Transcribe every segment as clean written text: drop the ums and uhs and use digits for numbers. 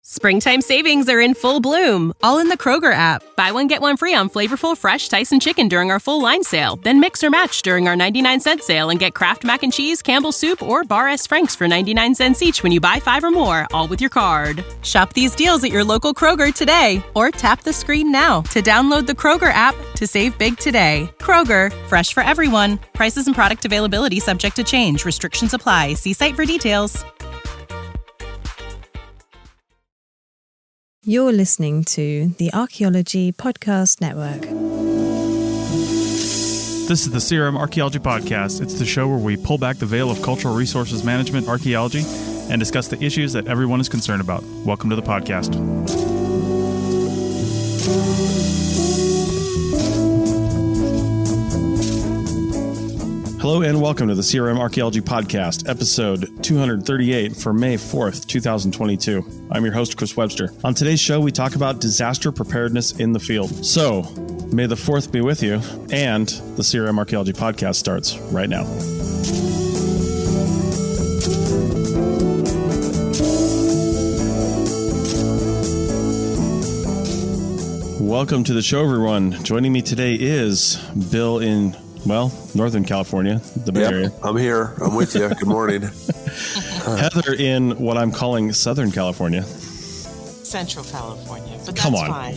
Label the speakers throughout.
Speaker 1: Springtime savings are in full bloom, all in the Kroger app. Buy one, get one free on flavorful, fresh Tyson chicken during our full line sale. Then mix or match during our 99-cent sale and get Kraft Mac and Cheese, Campbell's Soup, or Bar S. Frank's for 99 cents each when you buy 5 or more, all with your card. Shop these deals at your local Kroger today, or tap the screen now to download the Kroger app to save big today. Kroger, fresh for everyone. Prices and product availability subject to change. Restrictions apply. See site for details.
Speaker 2: You're listening to the Archaeology Podcast Network.
Speaker 3: This is the CRM Archaeology Podcast. It's the show where we pull back the veil of cultural resources management, archaeology, and discuss the issues that everyone is concerned about. Welcome to the podcast. Hello and welcome to the CRM Archaeology Podcast, episode 238 for May 4th, 2022. I'm your host, Chris Webster. On today's show, we talk about disaster preparedness in the field. So, may the 4th be with you, and the CRM Archaeology Podcast starts right now. Welcome to the show, everyone. Joining me today is Bill in Northern California, the Bay Area.
Speaker 4: I'm here. I'm with you. Good morning.
Speaker 3: Heather in what I'm calling Southern California.
Speaker 5: Central California, but that's
Speaker 3: Come on.
Speaker 5: fine.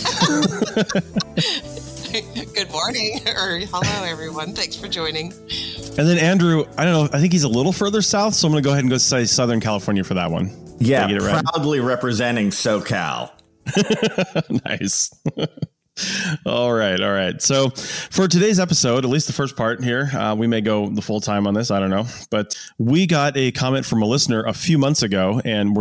Speaker 5: Good morning, or hello, everyone. Thanks for joining.
Speaker 3: And then Andrew, I don't know, I think he's a little further south, so I'm going to go ahead and go say Southern California for that one.
Speaker 6: Yeah,
Speaker 3: Did I get it right?
Speaker 6: proudly representing SoCal.
Speaker 3: Nice. All right. So for today's episode, at least the first part here, we may go the full time on this. I don't know. But we got a comment from a listener a few months ago, and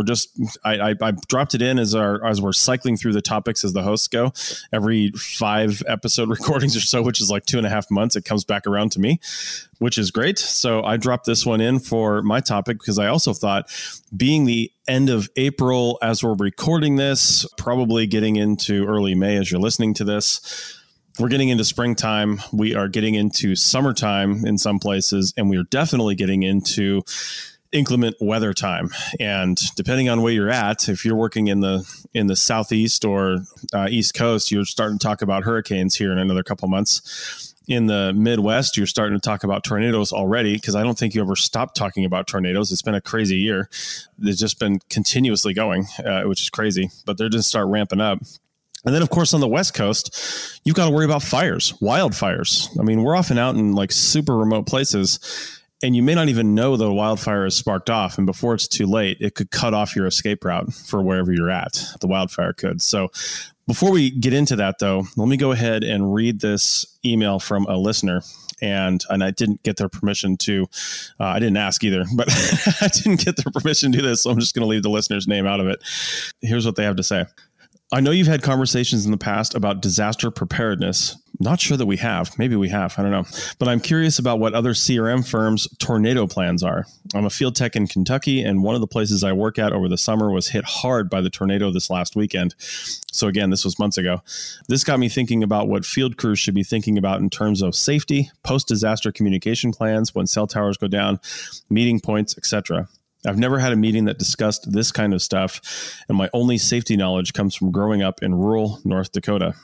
Speaker 3: I dropped it in as we're cycling through the topics as the hosts go. Every 5 episode recordings or so, which is like 2.5 months, it comes back around to me, which is great. So I dropped this one in for my topic because I also thought, being the end of April as we're recording this, probably getting into early May as you're listening to this, we're getting into springtime. We are getting into summertime in some places, and we are definitely getting into inclement weather time. And depending on where you're at, if you're working in the southeast or east coast, you're starting to talk about hurricanes here in another couple months. In the Midwest, you're starting to talk about tornadoes already, because I don't think you ever stopped talking about tornadoes. It's been a crazy year. It's just been continuously going, which is crazy, but they're just start ramping up. And then, of course, on the West Coast, you've got to worry about fires, wildfires. I mean, we're often out in like super remote places, and you may not even know the wildfire is sparked off. And before it's too late, it could cut off your escape route for wherever you're at. The wildfire could. So before we get into that, though, let me go ahead and read this email from a listener. And I didn't get their permission to, I didn't ask either, but I didn't get their permission to do this. So I'm just going to leave the listener's name out of it. Here's what they have to say. I know you've had conversations in the past about disaster preparedness. Not sure that we have. Maybe we have. I don't know. But I'm curious about what other CRM firms' tornado plans are. I'm a field tech in Kentucky, and one of the places I work at over the summer was hit hard by the tornado this last weekend. So again, this was months ago. This got me thinking about what field crews should be thinking about in terms of safety, post-disaster communication plans when cell towers go down, meeting points, etc. I've never had a meeting that discussed this kind of stuff, and my only safety knowledge comes from growing up in rural North Dakota.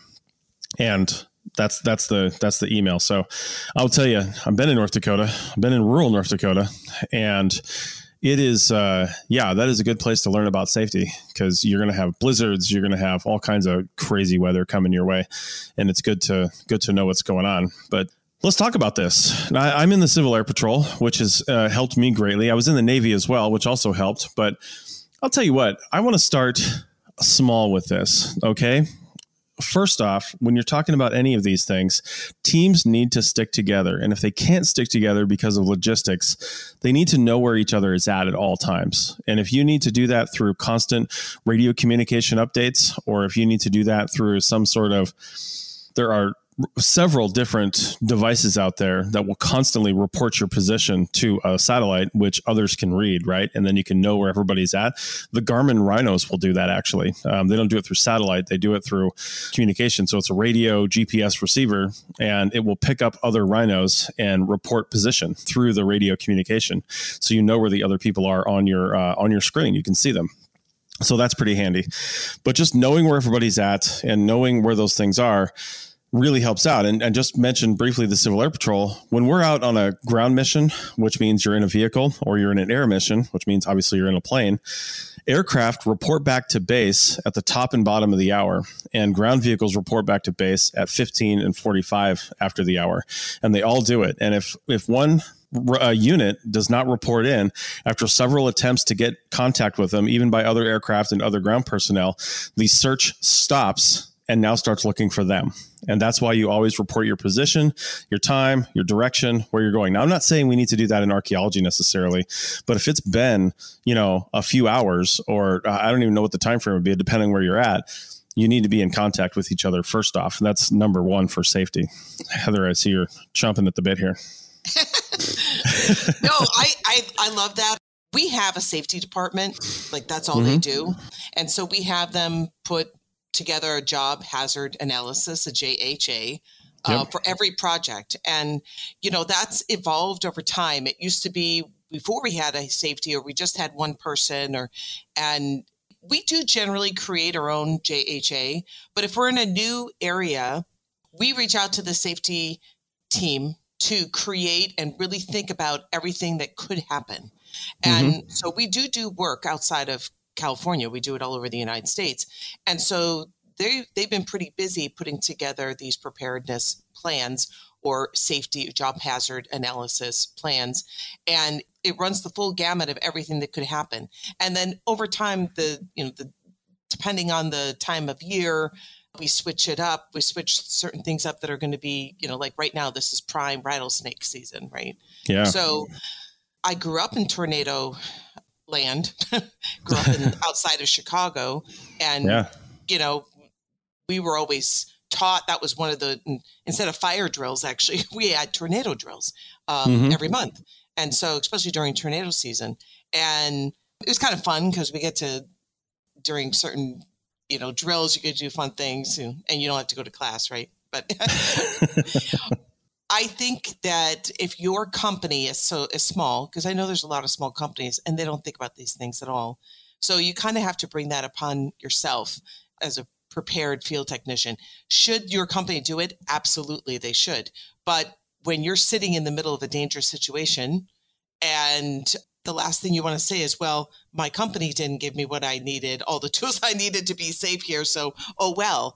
Speaker 3: And that's the email. So I'll tell you, I've been in North Dakota. I've been in rural North Dakota, and it is, that is a good place to learn about safety, because you're going to have blizzards. You're going to have all kinds of crazy weather coming your way, and it's good to know what's going on. But let's talk about this. I'm in the Civil Air Patrol, which has helped me greatly. I was in the Navy as well, which also helped. But I'll tell you what, I want to start small with this, okay? First off, when you're talking about any of these things, teams need to stick together. And if they can't stick together because of logistics, they need to know where each other is at all times. And if you need to do that through constant radio communication updates, or if you need to do that through some sort of, there are several different devices out there that will constantly report your position to a satellite, which others can read, right? And then you can know where everybody's at. The Garmin Rhinos will do that, actually. They don't do it through satellite. They do it through communication. So it's a radio GPS receiver, and it will pick up other Rhinos and report position through the radio communication. So you know where the other people are on your screen. You can see them. So that's pretty handy. But just knowing where everybody's at and knowing where those things are really helps out. And just mention briefly the Civil Air Patrol. When we're out on a ground mission, which means you're in a vehicle, or you're in an air mission, which means obviously you're in a plane, aircraft report back to base at the top and bottom of the hour, and ground vehicles report back to base at 15 and 45 after the hour. And they all do it. And if one unit does not report in after several attempts to get contact with them, even by other aircraft and other ground personnel, the search stops and now starts looking for them. And that's why you always report your position, your time, your direction, where you're going. Now, I'm not saying we need to do that in archaeology necessarily, but if it's been, a few hours, or I don't even know what the time frame would be, depending where you're at, you need to be in contact with each other first off. And that's number one for safety. Heather, I see you're chomping at the bit here.
Speaker 5: No, I love that. We have a safety department, like that's all they do. And so we have them put together a job hazard analysis, a JHA, for every project. And, that's evolved over time. It used to be before we had a safety, or we just had one person, and we do generally create our own JHA. But if we're in a new area, we reach out to the safety team to create and really think about everything that could happen. And so we do work outside of California. We do it all over the United States. And so they've been pretty busy putting together these preparedness plans, or safety job hazard analysis plans. And it runs the full gamut of everything that could happen. And then over time, depending on the time of year, we switch it up. We switch certain things up that are going to be, like right now, this is prime rattlesnake season, right?
Speaker 3: Yeah.
Speaker 5: So I grew up in tornado land, grew up outside of Chicago. And, we were always taught, that was one of the, instead of fire drills, actually, we had tornado drills every month. And so, especially during tornado season. And it was kind of fun because we get to, during certain drills, you get to do fun things, and you don't have to go to class, right? But I think that if your company is small, because I know there's a lot of small companies and they don't think about these things at all. So you kind of have to bring that upon yourself as a prepared field technician. Should your company do it? Absolutely, they should. But when you're sitting in the middle of a dangerous situation, and the last thing you want to say is, well, my company didn't give me what I needed, all the tools I needed to be safe here. So, oh, well,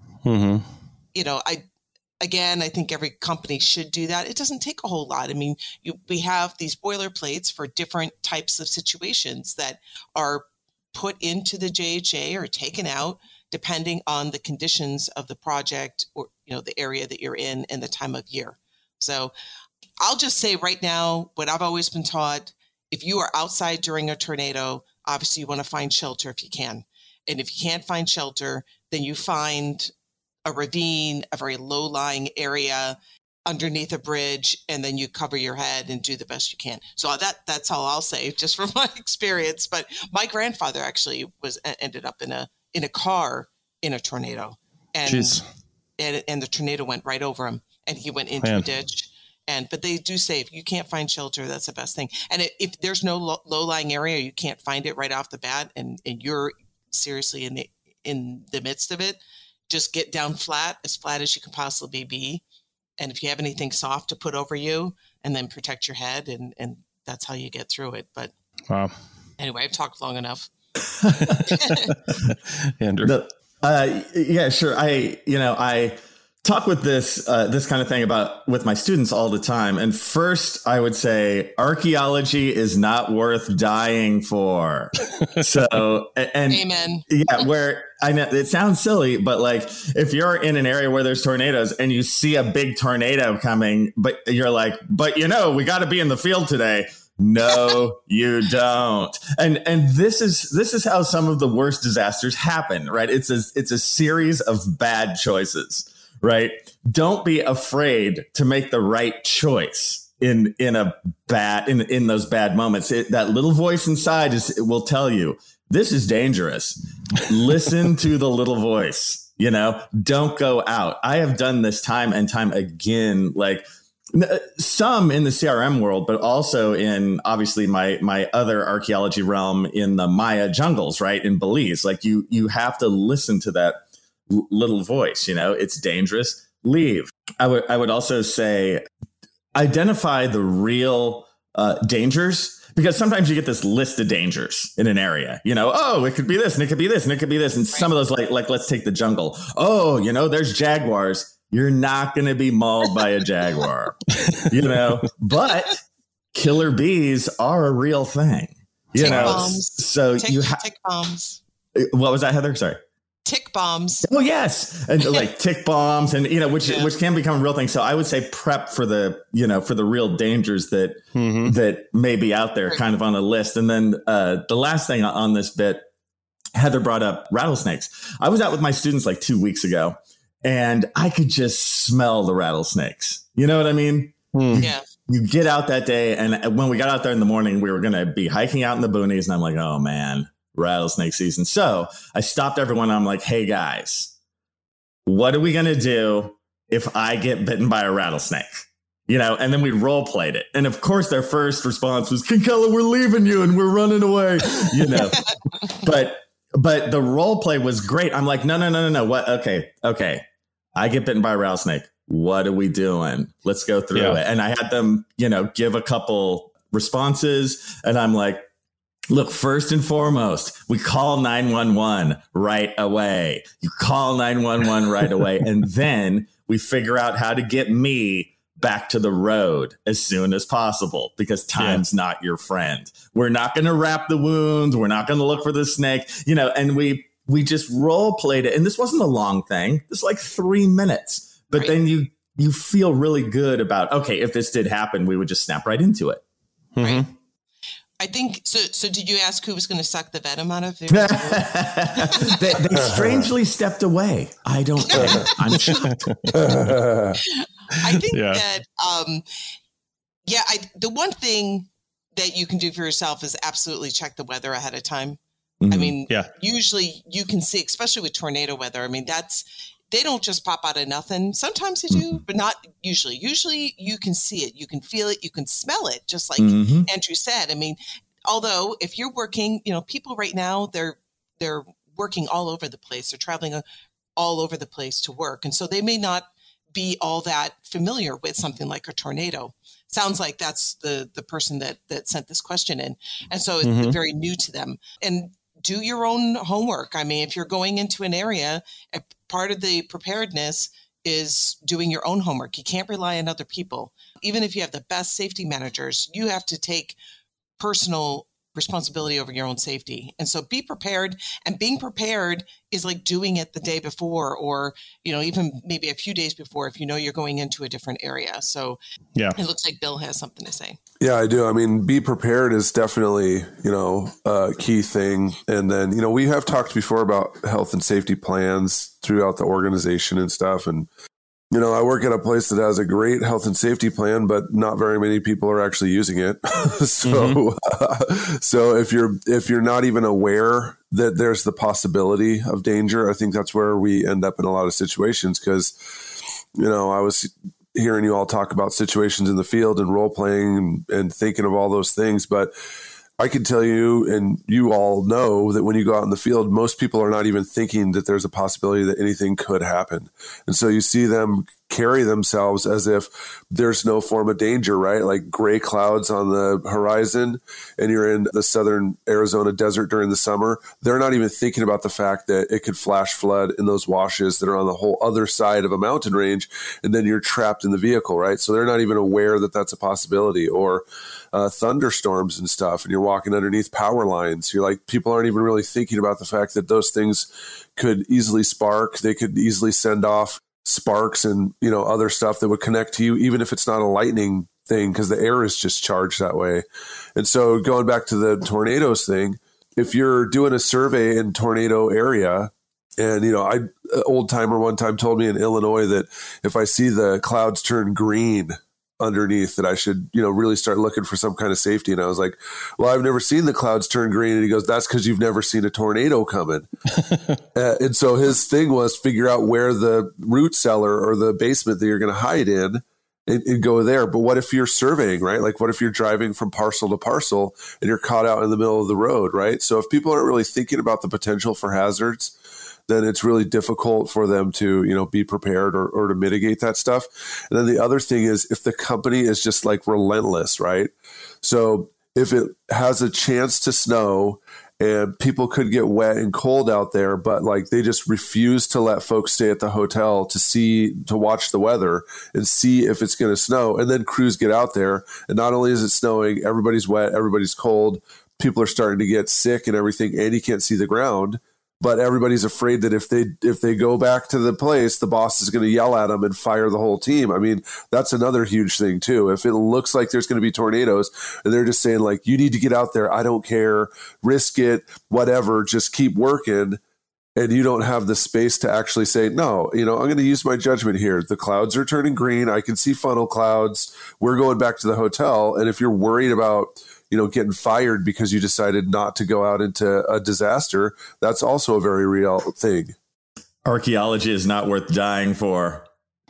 Speaker 5: I think every company should do that. It doesn't take a whole lot. I mean, we have these boilerplates for different types of situations that are put into the JHA or taken out depending on the conditions of the project, or, the area that you're in and the time of year. So I'll just say right now, what I've always been taught, if you are outside during a tornado, obviously you want to find shelter if you can. And if you can't find shelter, then you find a ravine, a very low-lying area underneath a bridge, and then you cover your head and do the best you can. So that's all I'll say, just from my experience. But my grandfather actually ended up in a car in a tornado, and the tornado went right over him, and he went into a ditch. But they do say, if you can't find shelter, that's the best thing. And if there's no low-lying area, you can't find it right off the bat, and you're seriously in the midst of it, just get down as flat as you can possibly be. And if you have anything soft to put over you, and then protect your head, and that's how you get through it. But anyway, I've talked long enough.
Speaker 3: Andrew.
Speaker 6: Yeah, sure. I talk with this kind of thing with my students all the time. And first, I would say archaeology is not worth dying for. So, and
Speaker 5: amen.
Speaker 6: Yeah, where I know it sounds silly, but like if you're in an area where there's tornadoes and you see a big tornado coming, but you're like, but we got to be in the field today. No, you don't. And this is how some of the worst disasters happen, right? It's a series of bad choices. Right. Don't be afraid to make the right choice in those bad moments. That little voice inside will tell you this is dangerous. Listen to the little voice, don't go out. I have done this time and time again. Like Some in the CRM world, but also in obviously my other archaeology realm in the Maya jungles, right? In Belize, like you have to listen to that little voice, it's dangerous, leave. I would also say identify the real dangers, because sometimes you get this list of dangers in an area, it could be this and it could be this and it could be this. And some of those like let's take the jungle. Oh, there's jaguars. You're not going to be mauled by a jaguar, but killer bees are a real thing,
Speaker 5: tick bombs.
Speaker 6: So
Speaker 5: tick bombs.
Speaker 6: What was that, Heather? Sorry.
Speaker 5: Tick bombs.
Speaker 6: Oh, yes. And like tick bombs and, which can become a real thing. So I would say prep for the real dangers that that may be out there kind of on a list. And then the last thing on this bit, Heather brought up rattlesnakes. I was out with my students like 2 weeks ago. And I could just smell the rattlesnakes. You know what I mean?
Speaker 5: Yeah.
Speaker 6: You get out that day. And when we got out there in the morning, we were going to be hiking out in the boonies. And I'm like, oh, man, rattlesnake season. So I stopped everyone. I'm like, hey, guys, what are we going to do if I get bitten by a rattlesnake? And then we role played it. And of course, their first response was, Kinkella, we're leaving you and we're running away, But the role play was great. I'm like, no. What? Okay. I get bitten by a rattlesnake. What are we doing? Let's go through it. And I had them, give a couple responses. And I'm like, look, first and foremost, we call 911 right away. You call 911 right away. And then we figure out how to get me back to the road as soon as possible, because time's not your friend. We're not going to wrap the wounds. We're not going to look for the snake, and we just role played it. And this wasn't a long thing. It's like 3 minutes, but then you feel really good about, okay, if this did happen, we would just snap right into it.
Speaker 5: Right. I think so. So did you ask who was going to suck the venom out of it?
Speaker 6: They strangely stepped away. I don't know. I'm shocked.
Speaker 5: I think that, the one thing that you can do for yourself is absolutely check the weather ahead of time. I mean, usually you can see, especially with tornado weather. I mean, they don't just pop out of nothing. Sometimes they do, but not usually. Usually you can see it, you can feel it, you can smell it, just like Andrew said. I mean, although if you're working, people right now, they're working all over the place. They're traveling all over the place to work. And so they may not be all that familiar with something like a tornado. Sounds like that's the person that sent this question in. And so it's very new to them. And do your own homework. I mean, if you're going into an area, part of the preparedness is doing your own homework. You can't rely on other people. Even if you have the best safety managers, you have to take personal responsibility over your own safety. And so be prepared, and being prepared is like doing it the day before, or, even maybe a few days before, if you're going into a different area. So it looks like Bill has something to say.
Speaker 4: Yeah, I do. I mean, be prepared is definitely, a key thing. And then, we have talked before about health and safety plans throughout the organization and stuff. And, I work at a place that has a great health and safety plan, but not very many people are actually using it. So if you're not even aware that there's the possibility of danger, I think that's where we end up in a lot of situations. Because, I was hearing you all talk about situations in the field and role playing and thinking of all those things, but I can tell you, and you all know, that when you go out in the field, most people are not even thinking that there's a possibility that anything could happen. And so you see them carry themselves as if there's no form of danger, right? Like gray clouds on the horizon, and you're in the southern Arizona desert during the summer. They're not even thinking about the fact that it could flash flood in those washes that are on the whole other side of a mountain range, and then you're trapped in the vehicle, right? So they're not even aware that that's a possibility. Or thunderstorms and stuff, and you're walking underneath power lines. You're like, people aren't even really thinking about the fact that those things could easily spark. They could easily send off sparks and, other stuff that would connect to you, even if it's not a lightning thing, because the air is just charged that way. And so going back to the tornadoes thing, if you're doing a survey in tornado area, and, old timer one time told me in Illinois that if I see the clouds turn green underneath, that I should, really start looking for some kind of safety. And I was like, well, I've never seen the clouds turn green. And he goes, that's because you've never seen a tornado coming. And so his thing was figure out where the root cellar or the basement that you're going to hide in, and go there. But what if you're surveying, right? Like what if you're driving from parcel to parcel and you're caught out in the middle of the road, right? So if people aren't really thinking about the potential for hazards, then it's really difficult for them to, you know, be prepared or to mitigate that stuff. And then the other thing is if the company is just like relentless, right? So if it has a chance to snow and people could get wet and cold out there, but like they just refuse to let folks stay at the hotel to watch the weather and see if it's going to snow. And then crews get out there and not only is it snowing, everybody's wet, everybody's cold, people are starting to get sick and everything, and you can't see the ground. But everybody's afraid that if they go back to the place, the boss is going to yell at them and fire the whole team. I mean, that's another huge thing too. If it looks like there's going to be tornadoes and they're just saying like, you need to get out there, I don't care, risk it, whatever, just keep working. And you don't have the space to actually say, no, you know, I'm going to use my judgment here. The clouds are turning green. I can see funnel clouds. We're going back to the hotel. And if you're worried about, you know, getting fired because you decided not to go out into a disaster, that's also a very real thing.
Speaker 6: Archaeology is not worth dying for.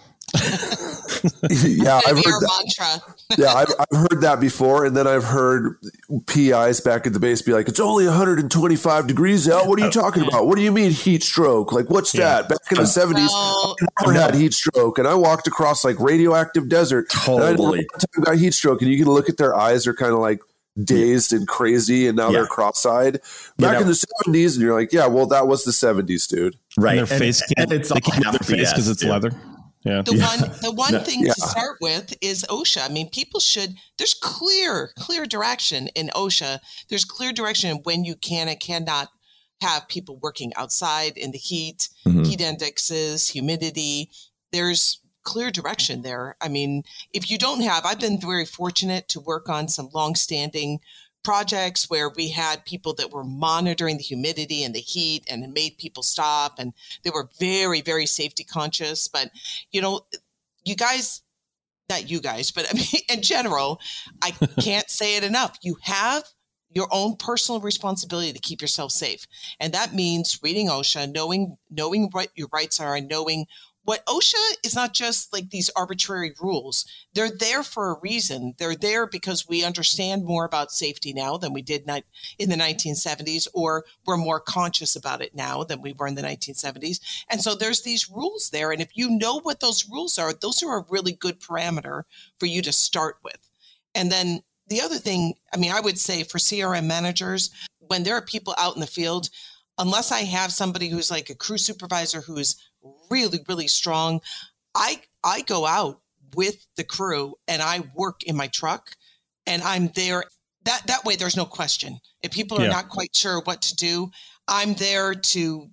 Speaker 4: Yeah, I've heard that.
Speaker 5: Mantra.
Speaker 4: Yeah, I've heard that before. And then I've heard PIs back at the base be like, it's only 125 degrees out. What are you talking about? What do you mean heat stroke? Like, what's that? Back in the 70s, I never had heat stroke. And I walked across like radioactive desert.
Speaker 6: Totally.
Speaker 4: And I talking about heat stroke. And you can look at their eyes, they're kind of like dazed and crazy. And now they're cross-eyed. Back in the 70s. And you're like, yeah, well, that was the 70s, dude.
Speaker 6: Right.
Speaker 3: And their face can't,
Speaker 6: it's
Speaker 3: they can't have their face because it's leather. Yeah.
Speaker 5: The one thing to start with is OSHA. I mean, people should, there's clear direction in OSHA. There's clear direction in when you can and cannot have people working outside in the heat, heat indexes, humidity. There's clear direction there. I mean, if you don't have, I've been very fortunate to work on some longstanding projects where we had people that were monitoring the humidity and the heat and it made people stop, and they were very, very safety conscious. But, you know, you guys, not you guys, but I mean, in general, I can't say it enough. You have your own personal responsibility to keep yourself safe. And that means reading OSHA, knowing what your rights are, and knowing what OSHA is not just like these arbitrary rules. They're there for a reason. They're there because we understand more about safety now than we did in the 1970s, or we're more conscious about it now than we were in the 1970s. And so there's these rules there. And if you know what those rules are, those are a really good parameter for you to start with. And then the other thing, I mean, I would say for CRM managers, when there are people out in the field, unless I have somebody who's like a crew supervisor who's really, really strong, I go out with the crew and I work in my truck and I'm there. That way there's no question. If people are not quite sure what to do, I'm there to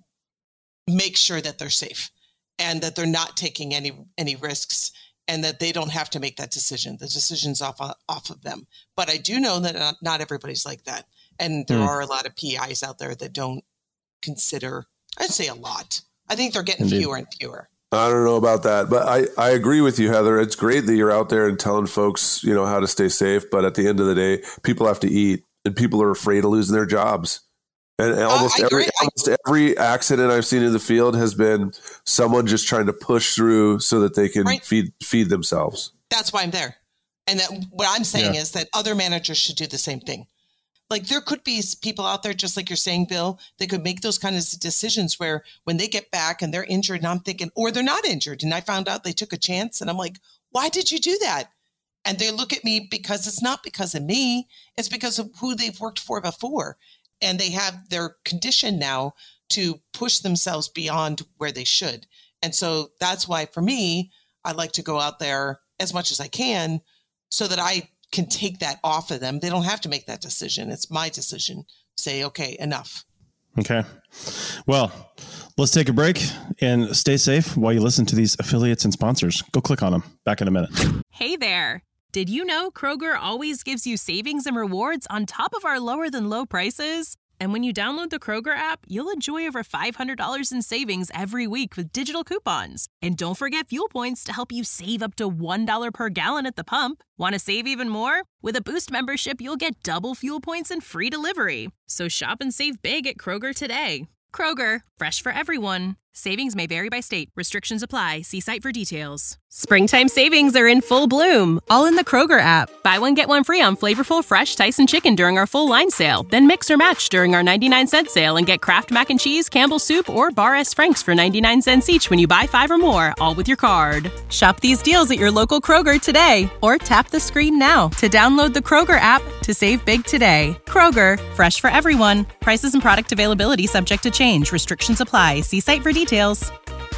Speaker 5: make sure that they're safe and that they're not taking any risks, and that they don't have to make that decision. The decision's off of them. But I do know that not everybody's like that. And there are a lot of PIs out there that don't consider, I'd say a lot. I think they're getting fewer and fewer.
Speaker 4: I don't know about that, but I agree with you, Heather. It's great that you're out there and telling folks, you know, how to stay safe. But at the end of the day, people have to eat, and people are afraid of losing their jobs. And almost every accident I've seen in the field has been someone just trying to push through so that they can feed themselves.
Speaker 5: That's why I'm there. And that what I'm saying is that other managers should do the same thing. Like there could be people out there, just like you're saying, Bill, they could make those kind of decisions where when they get back and they're injured, and I'm thinking, or they're not injured, and I found out they took a chance, and I'm like, why did you do that? And they look at me because it's not because of me, it's because of who they've worked for before. And they have their condition now to push themselves beyond where they should. And so that's why for me, I like to go out there as much as I can so that I can take that off of them. They don't have to make that decision. It's my decision. Say, okay, enough.
Speaker 3: Okay. Well, let's take a break and stay safe while you listen to these affiliates and sponsors. Go click on them. Back in a minute.
Speaker 1: Hey there. Did you know Kroger always gives you savings and rewards on top of our lower than low prices? And when you download the Kroger app, you'll enjoy over $500 in savings every week with digital coupons. And don't forget fuel points to help you save up to $1 per gallon at the pump. Want to save even more? With a Boost membership, you'll get double fuel points and free delivery. So shop and save big at Kroger today. Kroger, fresh for everyone. Savings may vary by state. Restrictions apply. See site for details. Springtime savings are in full bloom, all in the Kroger app. Buy one, get one free on flavorful, fresh Tyson chicken during our full line sale. Then mix or match during our 99-cent sale and get Kraft Mac and Cheese, Campbell's Soup, or Bar S. Frank's for 99 cents each when you buy 5 or more, all with your card. Shop these deals at your local Kroger today, or tap the screen now to download the Kroger app to save big today. Kroger, fresh for everyone. Prices and product availability subject to change. Restrictions apply. See site for details.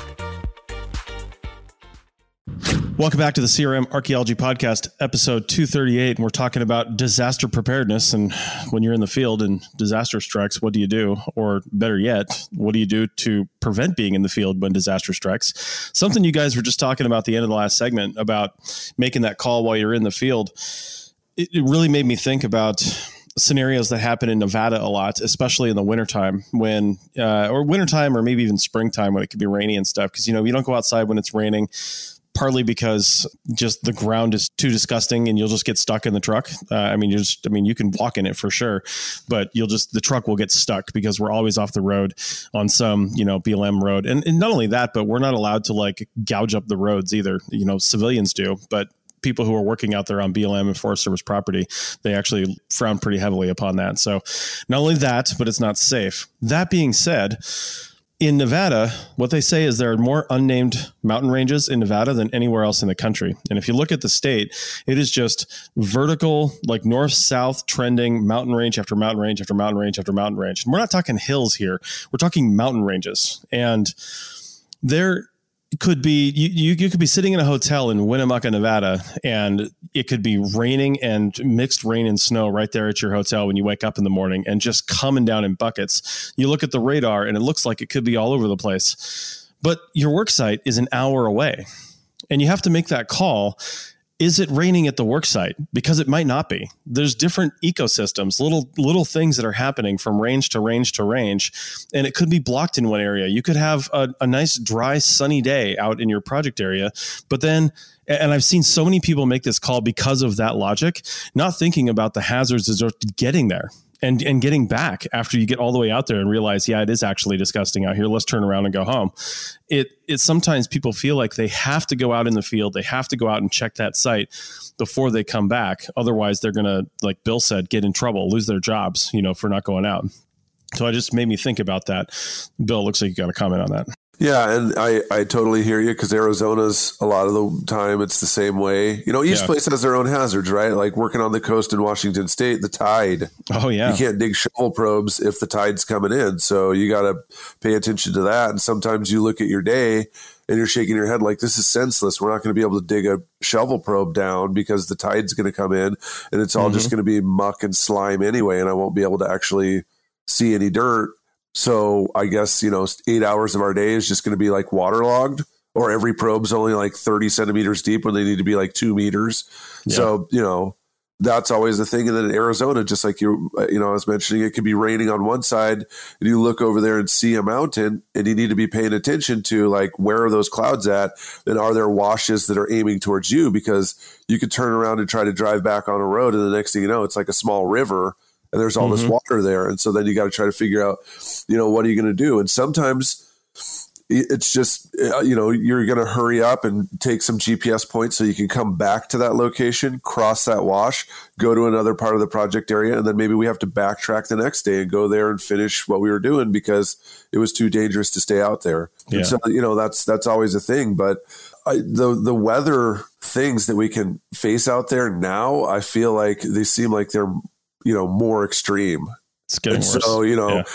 Speaker 3: Welcome back to the CRM Archaeology Podcast, episode 238. And we're talking about disaster preparedness. And when you're in the field and disaster strikes, what do you do? Or better yet, what do you do to prevent being in the field when disaster strikes? Something you guys were just talking about at the end of the last segment about making that call while you're in the field. It really made me think about scenarios that happen in Nevada a lot, especially in the wintertime when, or wintertime, or maybe even springtime when it could be rainy and stuff. Because, you know, you don't go outside when it's raining, partly because just the ground is too disgusting and you'll just get stuck in the truck. You can walk in it for sure, but the truck will get stuck because we're always off the road on some, BLM road. And not only that, but we're not allowed to like gouge up the roads either. Civilians do, but people who are working out there on BLM and Forest Service property, they actually frown pretty heavily upon that. So not only that, but it's not safe. That being said, in Nevada, what they say is there are more unnamed mountain ranges in Nevada than anywhere else in the country. And if you look at the state, it is just vertical, like north-south trending mountain range after mountain range after mountain range after mountain range. And we're not talking hills here. We're talking mountain ranges. And there could be, you could be sitting in a hotel in Winnemucca, Nevada, and it could be raining and mixed rain and snow right there at your hotel when you wake up in the morning and just coming down in buckets. You look at the radar and it looks like it could be all over the place, but your work site is an hour away and you have to make that call. Is it raining at the work site? Because it might not be. There's different ecosystems, little things that are happening from range to range to range, and it could be blocked in one area. You could have a nice, dry, sunny day out in your project area, but then, and I've seen so many people make this call because of that logic, not thinking about the hazards of getting there. And getting back after you get all the way out there and realize, yeah, it is actually disgusting out here. Let's turn around and go home. It's sometimes people feel like they have to go out in the field. They have to go out and check that site before they come back. Otherwise, they're going to, like Bill said, get in trouble, lose their jobs, for not going out. So it just made me think about that. Bill, looks like you got a comment on that.
Speaker 4: Yeah, and I totally hear you because Arizona's a lot of the time it's the same way. Each place has their own hazards, right? Like working on the coast in Washington State, the tide. Oh, yeah. You can't dig shovel probes if the tide's coming in. So you got to pay attention to that. And sometimes you look at your day and you're shaking your head like, this is senseless. We're not going to be able to dig a shovel probe down because the tide's going to come in and it's all just going to be muck and slime anyway. And I won't be able to actually see any dirt. So I guess, 8 hours of our day is just going to be like waterlogged, or every probe's only like 30 centimeters deep when they need to be like 2 meters. Yeah. So, that's always the thing. And then in Arizona, just like I was mentioning, it could be raining on one side and you look over there and see a mountain and you need to be paying attention to like, where are those clouds at? And are there washes that are aiming towards you? Because you could turn around and try to drive back on a road. And the next thing you know, it's like a small river. And there's all this water there. And so then you got to try to figure out, what are you going to do? And sometimes it's just, you're going to hurry up and take some GPS points so you can come back to that location, cross that wash, go to another part of the project area. And then maybe we have to backtrack the next day and go there and finish what we were doing because it was too dangerous to stay out there. Yeah. And so, that's always a thing. But the weather things that we can face out there now, I feel like they seem like they're, more extreme.
Speaker 3: It's getting worse.
Speaker 4: So,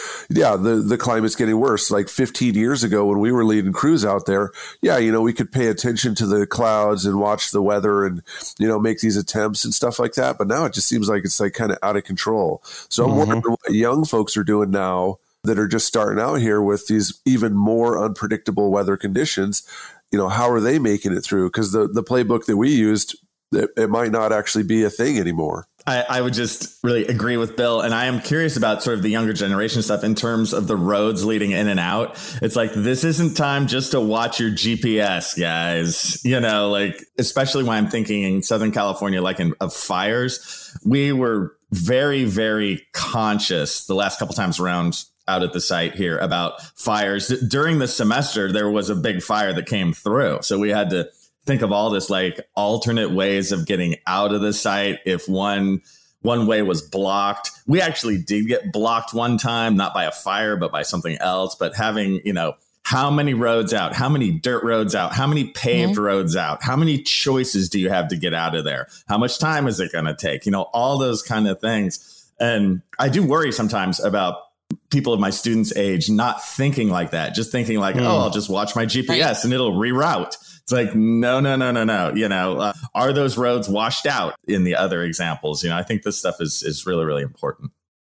Speaker 4: the climate's getting worse. Like 15 years ago when we were leading crews out there, we could pay attention to the clouds and watch the weather and, make these attempts and stuff like that. But now it just seems like it's like kind of out of control. So I'm wondering what young folks are doing now that are just starting out here with these even more unpredictable weather conditions. How are they making it through? Because the playbook that we used, it might not actually be a thing anymore.
Speaker 6: I would just really agree with Bill. And I am curious about sort of the younger generation stuff in terms of the roads leading in and out. It's like, this isn't time just to watch your GPS, guys. Especially when I'm thinking in Southern California, of fires, we were very, very conscious the last couple times around out at the site here about fires. During the semester, there was a big fire that came through. So we had to think of all this like alternate ways of getting out of the site if one way was blocked. We actually did get blocked one time, not by a fire, but by something else. But having, how many roads out, how many dirt roads out, how many paved roads out, how many choices do you have to get out of there? How much time is it going to take? All those kind of things. And I do worry sometimes about people of my students' age not thinking like that, just thinking like, I'll just watch my GPS and it'll reroute. It's like, no. Are those roads washed out in the other examples? I think this stuff is really, really important.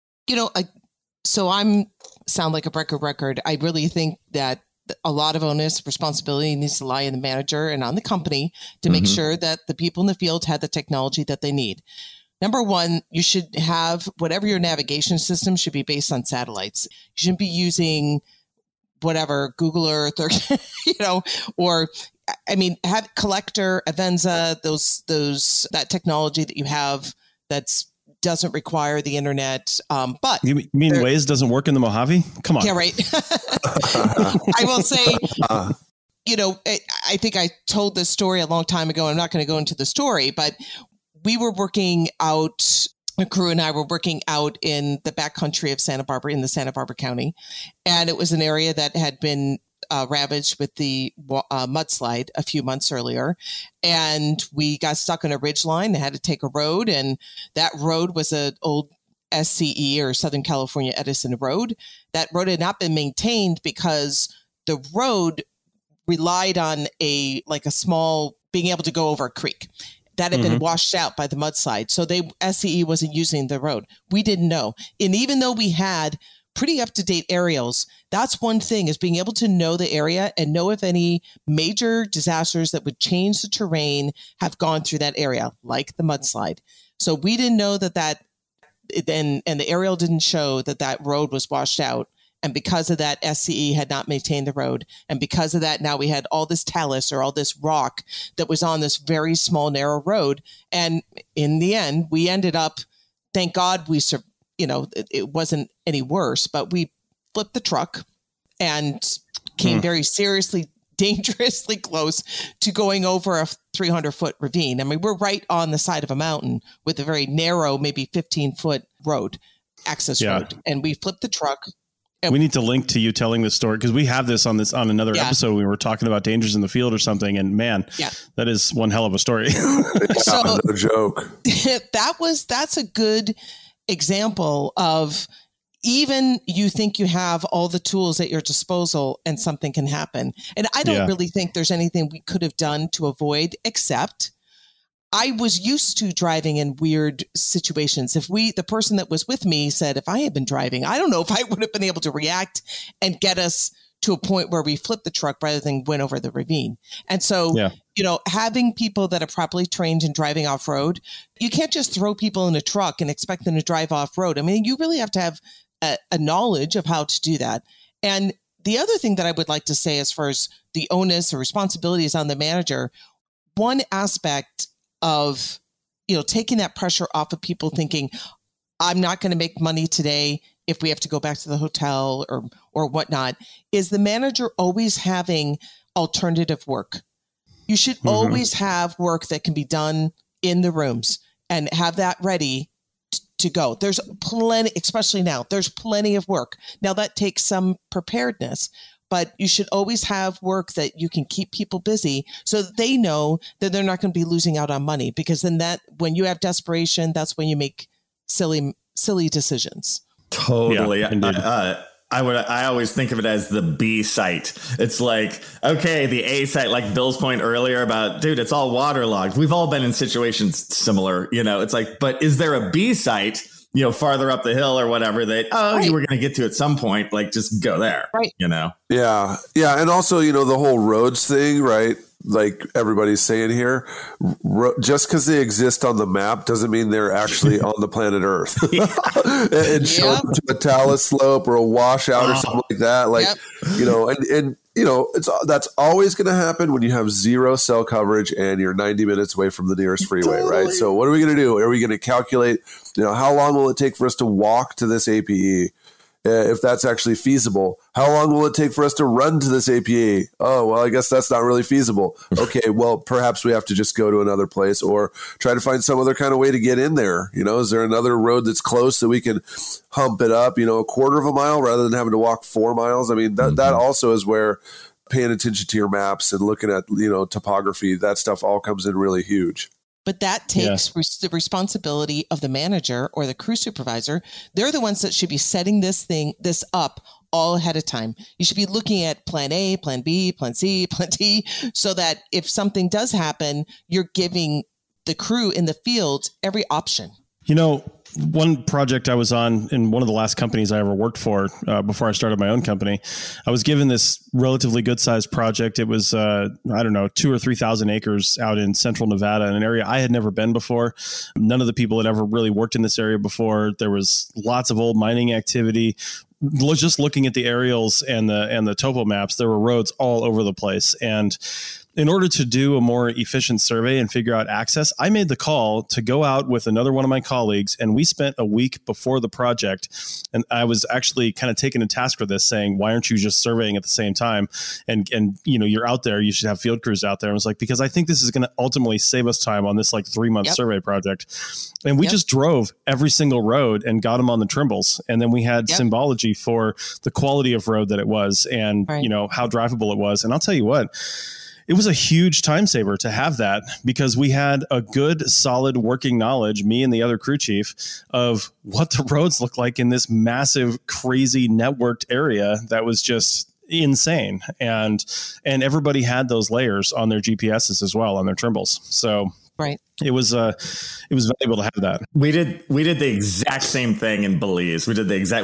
Speaker 5: So I'm sound like a record. I really think that a lot of onus, responsibility needs to lie in the manager and on the company to make sure that the people in the field have the technology that they need. Number one, you should have whatever your navigation system should be based on satellites. You shouldn't be using whatever Google Earth or have Collector, Avenza, that technology that you have doesn't require the internet. But
Speaker 3: you mean Waze doesn't work in the Mojave? Come on.
Speaker 5: Yeah, right. I will say, I think I told this story a long time ago. I'm not going to go into the story, but we were working out, the crew and I were working out in the backcountry of Santa Barbara, in the Santa Barbara County. And it was an area that had been ravaged with the mudslide a few months earlier. And we got stuck on a ridge line and had to take a road. And that road was an old SCE, or Southern California Edison Road. That road had not been maintained because the road relied on a small, being able to go over a creek. That had been washed out by the mudslide. So SCE wasn't using the road. We didn't know. And even though we had pretty up-to-date aerials, that's one thing, is being able to know the area and know if any major disasters that would change the terrain have gone through that area, like the mudslide. So we didn't know that and the aerial didn't show that road was washed out. And because of that, SCE had not maintained the road. And because of that, now we had all this talus, or all this rock that was on this very small, narrow road. And in the end, we ended up, thank God it wasn't any worse, but we flipped the truck and came very seriously, dangerously close to going over a 300-foot ravine. I mean, we're right on the side of a mountain with a very narrow, maybe 15-foot road, access road. And we flipped the truck.
Speaker 3: We need to link to you telling this story, because we have this on another episode. We were talking about dangers in the field or something, and man, that is one hell of a story.
Speaker 5: So,
Speaker 4: no joke.
Speaker 5: That's a good example of, even you think you have all the tools at your disposal and something can happen. And I don't really think there's anything we could have done to avoid, except I was used to driving in weird situations. If the person that was with me said, if I had been driving, I don't know if I would have been able to react and get us to a point where we flipped the truck rather than went over the ravine. And so, having people that are properly trained in driving off-road, you can't just throw people in a truck and expect them to drive off-road. I mean, you really have to have a knowledge of how to do that. And the other thing that I would like to say, as far as the onus or responsibilities on the manager, one aspect of, taking that pressure off of people thinking, I'm not going to make money today if we have to go back to the hotel or whatnot, is the manager always having alternative work. You should always have work that can be done in the rooms and have that ready to go. There's plenty, especially now, there's plenty of work. Now that takes some preparedness, but you should always have work that you can keep people busy so that they know that they're not going to be losing out on money, because then when you have desperation, that's when you make silly decisions.
Speaker 6: Totally. I always think of it as the B site. It's like, okay, the A site, like Bill's point earlier about, dude, it's all waterlogged. We've all been in situations similar, it's like, but is there a B site, farther up the hill or whatever that, you were going to get to at some point, like just go there,
Speaker 5: right?
Speaker 4: Yeah. Yeah. And also, the whole roads thing, right? Like everybody's saying here, just because they exist on the map doesn't mean they're actually on the planet Earth. And show them to a talus slope or a washout or something like that. Like, that's always going to happen when you have zero cell coverage and you're 90 minutes away from the nearest freeway, right? So what are we going to do? Are we going to calculate, how long will it take for us to walk to this APE? if that's actually feasible. How long will it take for us to run to this APA? Oh, well, I guess that's not really feasible. Okay, well, perhaps we have to just go to another place or try to find some other kind of way to get in there. Is there another road that's close that we can hump it up, a quarter of a mile rather than having to walk 4 miles? I mean, that also is where paying attention to your maps and looking at, topography, that stuff all comes in really huge.
Speaker 5: But that takes the responsibility of the manager or the crew supervisor. They're the ones that should be setting this up all ahead of time. You should be looking at plan A, plan B, plan C, plan D, so that if something does happen, you're giving the crew in the field every option.
Speaker 3: One project I was on in one of the last companies I ever worked for before I started my own company, I was given this relatively good sized project. It was, 2,000 or 3,000 acres out in central Nevada, in an area I had never been before. None of the people had ever really worked in this area before. There was lots of old mining activity. Just looking at the aerials and the topo maps, there were roads all over the place. And in order to do a more efficient survey and figure out access, I made the call to go out with another one of my colleagues, and we spent a week before the project. And I was actually kind of taken to task for this, saying, why aren't you just surveying at the same time? And you're out there, you should have field crews out there. And I was like, because I think this is going to ultimately save us time on this 3-month survey project. And we just drove every single road and got them on the Trimbles. And then we had symbology for the quality of road that it was and, how drivable it was. And I'll tell you what, it was a huge time saver to have that, because we had a good, solid working knowledge, me and the other crew chief, of what the roads look like in this massive, crazy networked area that was just insane. And everybody had those layers on their GPSs as well, on their Trimbles. So
Speaker 5: right.
Speaker 3: It was valuable to have that.
Speaker 6: We did the exact same thing in Belize. We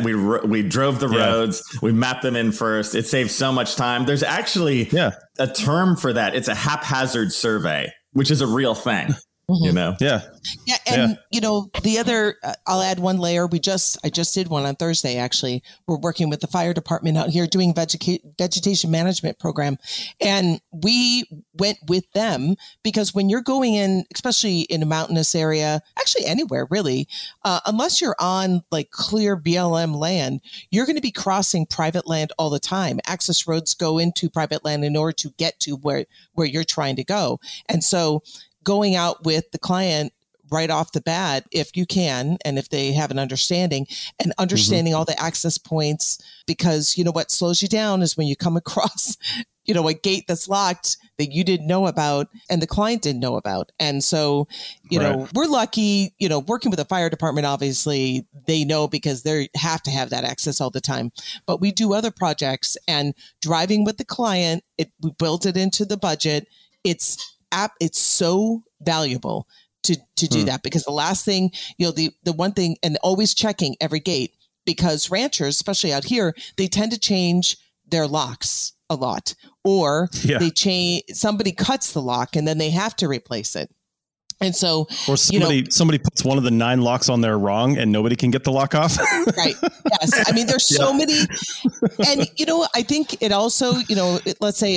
Speaker 6: drove the roads, we mapped them in first. It saved so much time. There's actually a term for that. It's a haphazard survey, which is a real thing.
Speaker 5: Mm-hmm.
Speaker 3: Yeah.
Speaker 5: And the other, I'll add one layer. I just did one on Thursday. Actually, we're working with the fire department out here doing vegetation management program. And we went with them because when you're going in, especially in a mountainous area, actually anywhere really, unless you're on clear BLM land, you're going to be crossing private land all the time. Access roads go into private land in order to get to where you're trying to go. And so going out with the client right off the bat, if you can, and if they have an understanding all the access points, because what slows you down is when you come across, a gate that's locked that you didn't know about and the client didn't know about. And so, we're lucky, working with the fire department, obviously they know because they have to have that access all the time. But we do other projects, and driving with the client, we built it into the budget. It's so valuable to do that, because the last thing, the one thing, and always checking every gate, because ranchers, especially out here, they tend to change their locks a lot, or somebody cuts the lock and then they have to replace it. And so,
Speaker 3: or somebody puts one of the 9 locks on there wrong and nobody can get the lock off.
Speaker 5: Right. Yes. I mean, there's so many, and, I think it also, let's say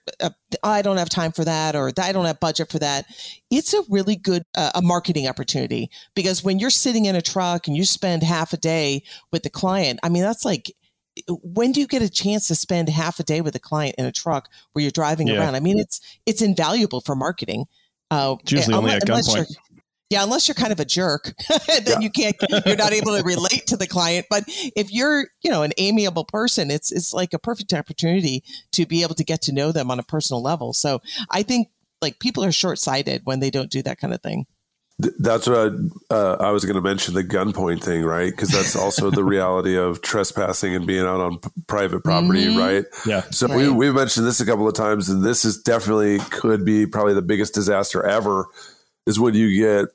Speaker 5: I don't have time for that, or I don't have budget for that. It's a really good, a marketing opportunity, because when you're sitting in a truck and you spend half a day with the client, I mean, that's when do you get a chance to spend half a day with a client in a truck where you're driving around? I mean, it's invaluable for marketing.
Speaker 3: It's usually only at gunpoint.
Speaker 5: Unless you're kind of a jerk, then you're not able to relate to the client. But if you're, an amiable person, it's like a perfect opportunity to be able to get to know them on a personal level. So I think people are short-sighted when they don't do that kind of thing.
Speaker 4: That's what I was going to mention, the gunpoint thing, right? Because that's also the reality of trespassing and being out on private property, right?
Speaker 3: Yeah.
Speaker 4: So we've mentioned this a couple of times, and this is definitely could be probably the biggest disaster ever, is when you get,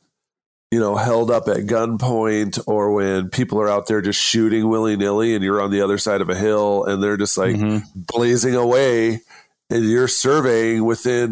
Speaker 4: held up at gunpoint, or when people are out there just shooting willy-nilly and you're on the other side of a hill and they're just blazing away, and you're surveying within,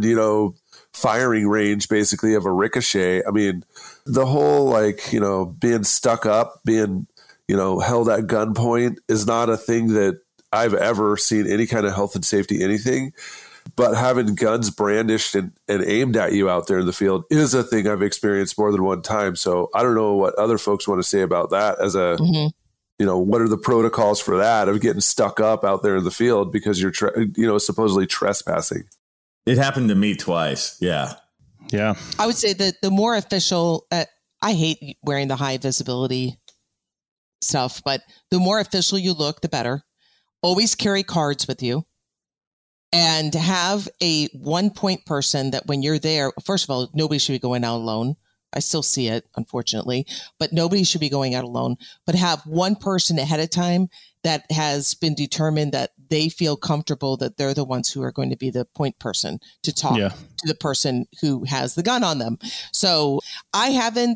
Speaker 4: firing range basically of a ricochet. I mean, the whole being stuck up, being held at gunpoint is not a thing that I've ever seen any kind of health and safety anything. But having guns brandished and aimed at you out there in the field is a thing I've experienced more than one time. So I don't know what other folks want to say about that as a what are the protocols for that of getting stuck up out there in the field because you're, supposedly trespassing?
Speaker 6: It happened to me twice. Yeah.
Speaker 3: Yeah.
Speaker 5: I would say that the more official, I hate wearing the high visibility stuff, but the more official you look, the better. Always carry cards with you and have a 1-point person that when you're there, first of all, nobody should be going out alone. I still see it, unfortunately, but nobody should be going out alone. But have one person ahead of time that has been determined that they feel comfortable that they're the ones who are going to be the point person to talk to the person who has the gun on them. So I've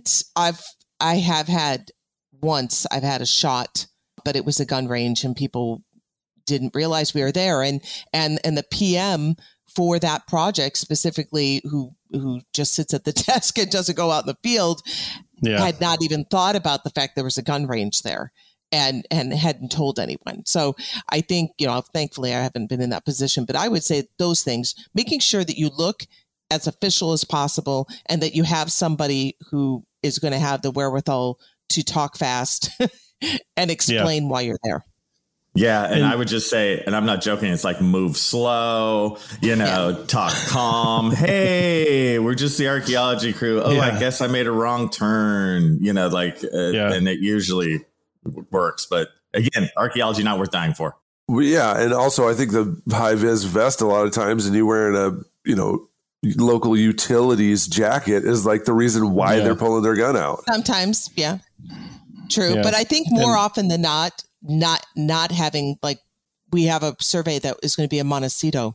Speaker 5: had a shot, but it was a gun range and people didn't realize we were there. And the PM for that project specifically, who just sits at the desk and doesn't go out in the field, had not even thought about the fact there was a gun range there and hadn't told anyone. So I think, thankfully I haven't been in that position, but I would say those things, making sure that you look as official as possible and that you have somebody who is going to have the wherewithal to talk fast and explain why you're there.
Speaker 6: Yeah. And I would just say, and I'm not joking, it's like move slow, talk calm. Hey, we're just the archaeology crew. Oh, I guess I made a wrong turn, and it usually works. But again, archaeology not worth dying for.
Speaker 4: Yeah. And also I think the high vis vest a lot of times and you wearing a, local utilities jacket is like the reason why they're pulling their gun out.
Speaker 5: Sometimes. Yeah, true. Yeah. But I think more often than not having, like, we have a survey that is going to be in Montecito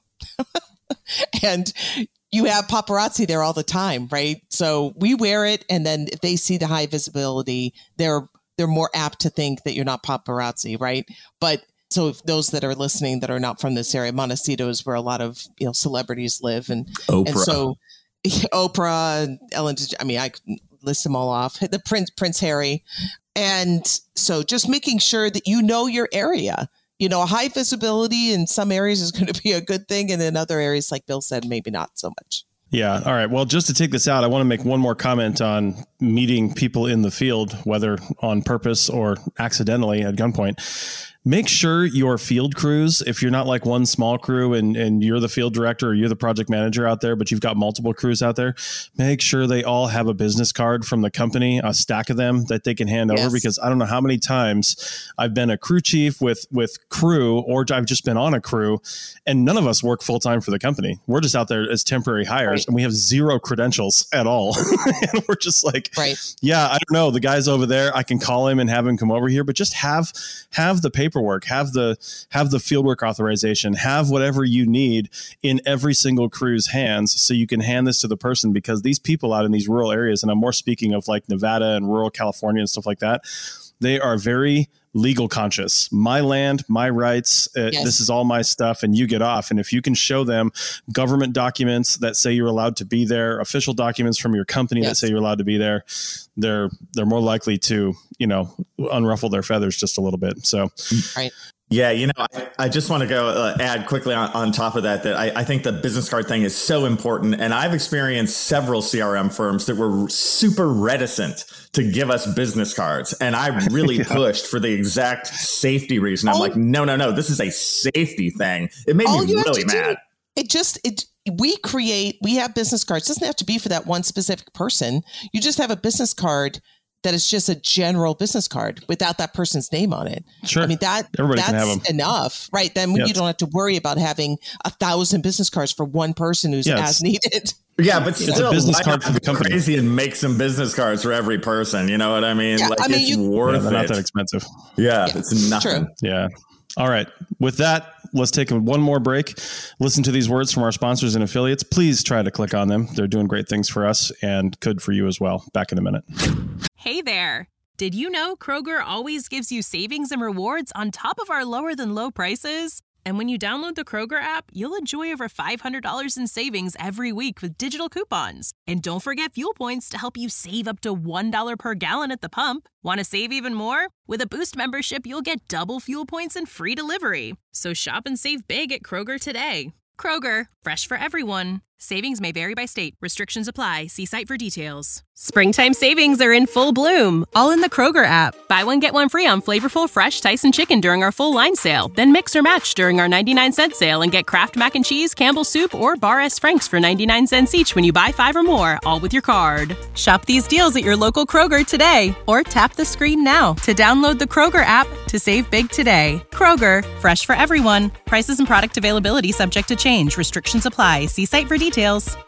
Speaker 5: and you have paparazzi there all the time, right? So we wear it, and then if they see the high visibility, they're more apt to think that you're not paparazzi, right? But so if those that are listening that are not from this area, Montecito is where a lot of celebrities live, and
Speaker 6: Oprah.
Speaker 5: And so Oprah and Ellen, I could list them all off. The Prince Harry. And so just making sure that your area, high visibility in some areas is going to be a good thing. And in other areas, like Bill said, maybe not so much.
Speaker 3: Yeah. All right. Well, just to take this out, I want to make one more comment on meeting people in the field, whether on purpose or accidentally at gunpoint. Make sure your field crews, if you're not like one small crew and you're the field director or you're the project manager out there, but you've got multiple crews out there, make sure they all have a business card from the company, a stack of them that they can hand over, because I don't know how many times I've been a crew chief with crew, or I've just been on a crew, and none of us work full time for the company. We're just out there as temporary hires, and we have zero credentials at all. And we're just like, I don't know, the guy's over there, I can call him and have him come over here, but just have the paperwork, have the fieldwork authorization, have whatever you need in every single crew's hands so you can hand this to the person, because these people out in these rural areas, and I'm more speaking of like Nevada and rural California and stuff like that, they are very legal conscious. My land, my rights, this is all my stuff, and you get off. And if you can show them government documents that say you're allowed to be there, official documents from your company that say you're allowed to be there, they're more likely to, unruffle their feathers just a little bit. So,
Speaker 6: Yeah, I just want to go add quickly on top of that I think the business card thing is so important. And I've experienced several CRM firms that were super reticent to give us business cards. And I really pushed for the exact safety reason. I'm like, no, this is a safety thing. It made me really mad. We have business cards. It doesn't have to be for that one specific person. You just have a business card that is just a general business card without that person's name on it.
Speaker 3: Sure.
Speaker 5: I mean, that's enough, right? Then you don't have to worry about having 1,000 business cards for one person who's as needed.
Speaker 6: Yeah, but still,
Speaker 3: it's a business card for the company.
Speaker 6: Crazy and make some business cards for every person. You know what I mean?
Speaker 5: Yeah,
Speaker 6: it's worth it.
Speaker 3: They're not that expensive.
Speaker 6: Yeah, it's nothing.
Speaker 5: True.
Speaker 3: Yeah. All right. With that, let's take one more break. Listen to these words from our sponsors and affiliates. Please try to click on them. They're doing great things for us and could for you as well. Back in a minute.
Speaker 1: Hey there. Did you know Kroger always gives you savings and rewards on top of our lower than low prices? And when you download the Kroger app, you'll enjoy over $500 in savings every week with digital coupons. And don't forget fuel points to help you save up to $1 per gallon at the pump. Want to save even more? With a Boost membership, you'll get double fuel points and free delivery. So shop and save big at Kroger today. Kroger, fresh for everyone. Savings may vary by state. Restrictions apply. See site for details. Springtime savings are in full bloom, all in the Kroger app. Buy one, get one free on flavorful, fresh Tyson chicken during our full line sale. Then mix or match during our 99-cent sale and get Kraft Mac and Cheese, Campbell's Soup, or Bar S. Frank's for 99 cents each when you buy 5 or more, all with your card. Shop these deals at your local Kroger today, or tap the screen now to download the Kroger app to save big today. Kroger, fresh for everyone. Prices and product availability subject to change. Restrictions apply. See site for details.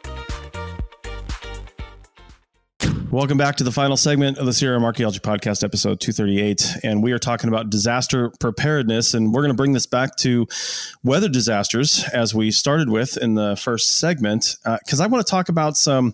Speaker 3: Welcome back to the final segment of the CRM Archaeology Podcast, episode 238. And we are talking about disaster preparedness. And we're going to bring this back to weather disasters, as we started with in the first segment, because I want to talk about some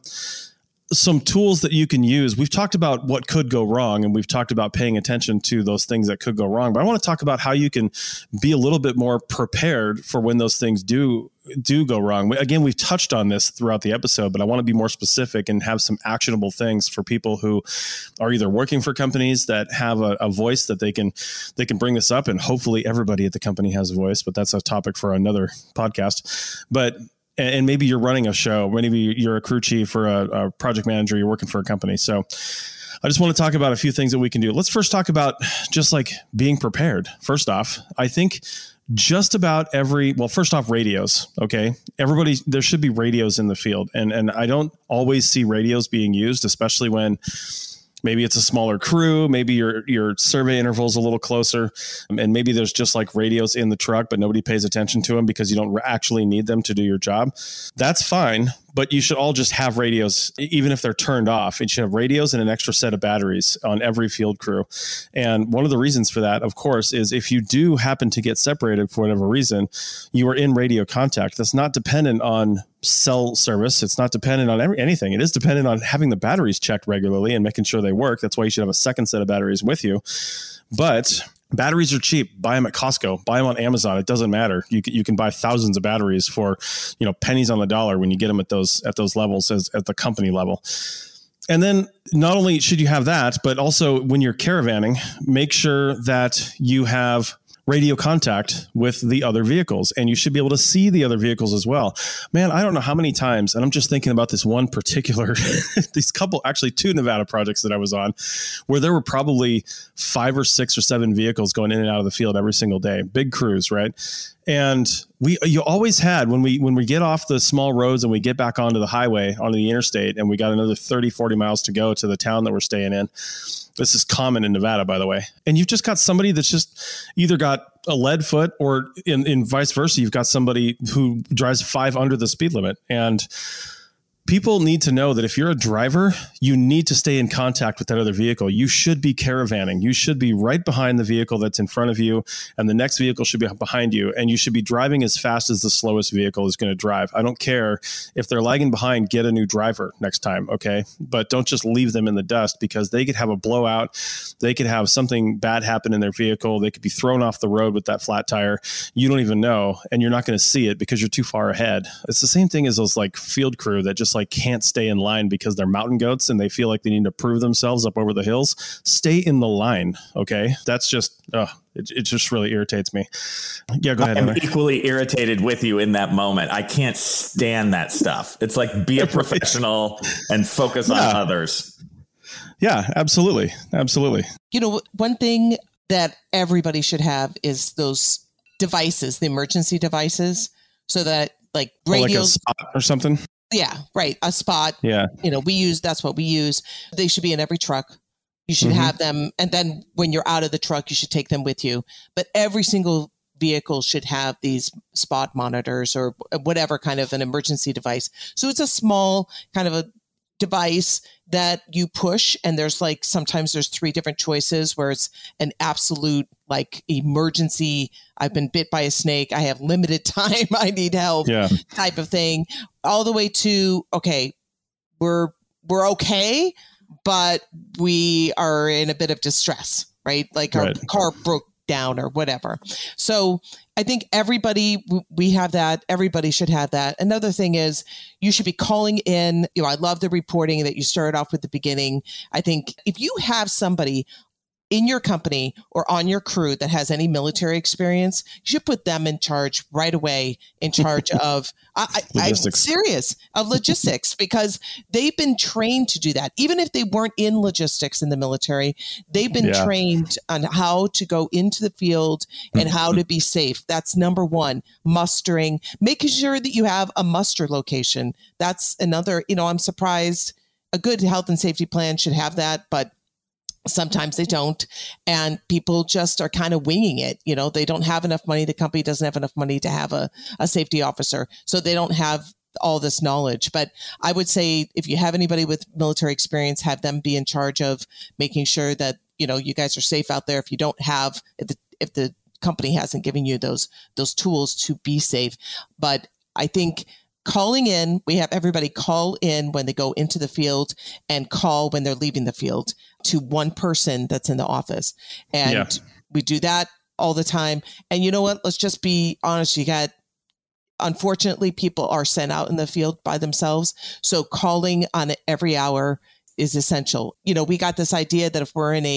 Speaker 3: tools that you can use. We've talked about what could go wrong, and we've talked about paying attention to those things that could go wrong. But I want to talk about how you can be a little bit more prepared for when those things do go wrong. Again, we've touched on this throughout the episode, but I want to be more specific and have some actionable things for people who are either working for companies that have a voice that they can bring this up, and hopefully everybody at the company has a voice, but that's a topic for another podcast. And maybe you're running a show, maybe you're a crew chief or a project manager, you're working for a company. So I just want to talk about a few things that we can do. Let's first talk about just like being prepared. First off, I think just about first off, radios. Okay. There should be radios in the field. And I don't always see radios being used, especially when maybe it's a smaller crew, maybe your survey interval is a little closer, and maybe there's just like radios in the truck, but nobody pays attention to them because you don't actually need them to do your job. That's fine, but you should all just have radios, even if they're turned off. You should have radios and an extra set of batteries on every field crew. And one of the reasons for that, of course, is if you do happen to get separated for whatever reason, you are in radio contact. That's not dependent on cell service. It's not dependent on anything. It is dependent on having the batteries checked regularly and making sure they work. That's why you should have a second set of batteries with you. But batteries are cheap. Buy them at Costco. Buy them on Amazon. It doesn't matter. You can buy thousands of batteries for pennies on the dollar when you get them at those levels at the company level. And then not only should you have that, but also when you're caravanning, make sure that you have radio contact with the other vehicles, and you should be able to see the other vehicles as well. Man, I don't know how many times, and I'm just thinking about this one particular, actually 2 Nevada projects that I was on, where there were probably 5 or 6 or 7 vehicles going in and out of the field every single day. Big crews, right? And you always had, when we get off the small roads and we get back onto the highway, onto the interstate, and we got another 30, 40 miles to go to the town that we're staying in. This is common in Nevada, by the way. And you've just got somebody that's just either got a lead foot, or in vice versa, you've got somebody who drives 5 under the speed limit. And people need to know that if you're a driver, you need to stay in contact with that other vehicle. You should be caravanning. You should be right behind the vehicle that's in front of you, and the next vehicle should be behind you. And you should be driving as fast as the slowest vehicle is going to drive. I don't care if they're lagging behind, get a new driver next time. Okay. But don't just leave them in the dust, because they could have a blowout. They could have something bad happen in their vehicle. They could be thrown off the road with that flat tire. You don't even know, and you're not going to see it because you're too far ahead. It's the same thing as those like field crew that just like can't stay in line because they're mountain goats and they feel like they need to prove themselves up over the hills. Stay in the line. Okay. That's just, it just really irritates me. Yeah, go ahead.
Speaker 6: I'm equally irritated with you in that moment. I can't stand that stuff. It's like, be a professional and focus on others.
Speaker 3: Yeah, absolutely. Absolutely.
Speaker 5: One thing that everybody should have is those devices, the emergency devices, so that like radios,
Speaker 3: like a spot or something.
Speaker 5: Yeah, right. A spot.
Speaker 3: Yeah.
Speaker 5: That's what we use. They should be in every truck. You should have them. And then when you're out of the truck, you should take them with you. But every single vehicle should have these spot monitors or whatever kind of an emergency device. So it's a small kind of a device that you push, and there's like, sometimes there's 3 different choices where it's an absolute like emergency. I've been bit by a snake. I have limited time. I need help type of thing, all the way to, okay, we're okay, but we are in a bit of distress, right? Like our car broke down or whatever. So I think we have that. Everybody should have that. Another thing is you should be calling in. I love the reporting that you started off with the beginning. I think if you have somebody in your company or on your crew that has any military experience, you should put them in charge right away, in charge of, I'm serious, of logistics, because they've been trained to do that. Even if they weren't in logistics in the military, they've been trained on how to go into the field and how to be safe. That's number one. Mustering, making sure that you have a muster location. That's another, I'm surprised. A good health and safety plan should have that, but sometimes they don't. And people just are kind of winging it. They don't have enough money. The company doesn't have enough money to have a safety officer. So they don't have all this knowledge. But I would say if you have anybody with military experience, have them be in charge of making sure that, you guys are safe out there. If you don't have, if the company hasn't given you those tools to be safe. But I think calling in, we have everybody call in when they go into the field and call when they're leaving the field to one person that's in the office. And we do that all the time. And you know what? Let's just be honest. Unfortunately, people are sent out in the field by themselves. So calling on it every hour is essential. We got this idea that if we're in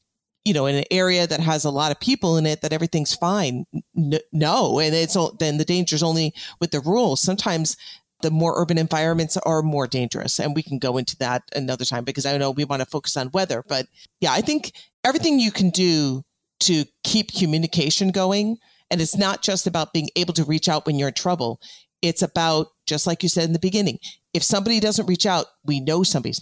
Speaker 5: in an area that has a lot of people in it, that everything's fine. No. And then the danger is only with the rules. Sometimes the more urban environments are more dangerous. And we can go into that another time, because I know we want to focus on weather. But I think everything you can do to keep communication going. And it's not just about being able to reach out when you're in trouble. It's about, just like you said in the beginning, if somebody doesn't reach out, we know somebody's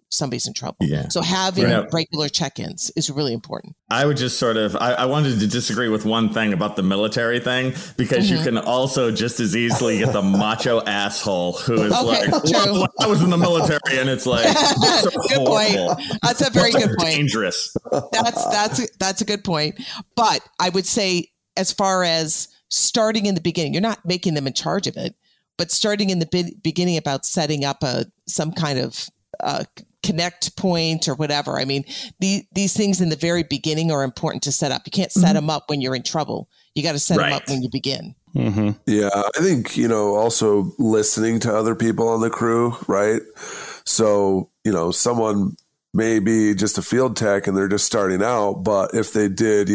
Speaker 5: in trouble. Yeah. So having regular check-ins is really important.
Speaker 6: I would just I wanted to disagree with one thing about the military thing, because you can also just as easily get the macho asshole who is well, I was in the military, and it's like,
Speaker 5: good point. That's a very good point.
Speaker 6: Dangerous.
Speaker 5: That's a good point. But I would say, as far as starting in the beginning, you're not making them in charge of it, but starting in the beginning about setting up some kind of connect point or whatever. I mean, these things in the very beginning are important to set up. You can't set them up when you're in trouble. You got to set them up when you begin.
Speaker 4: Mm-hmm. Yeah, I think, also listening to other people on the crew, right? So, someone may be just a field tech and they're just starting out, but if they did,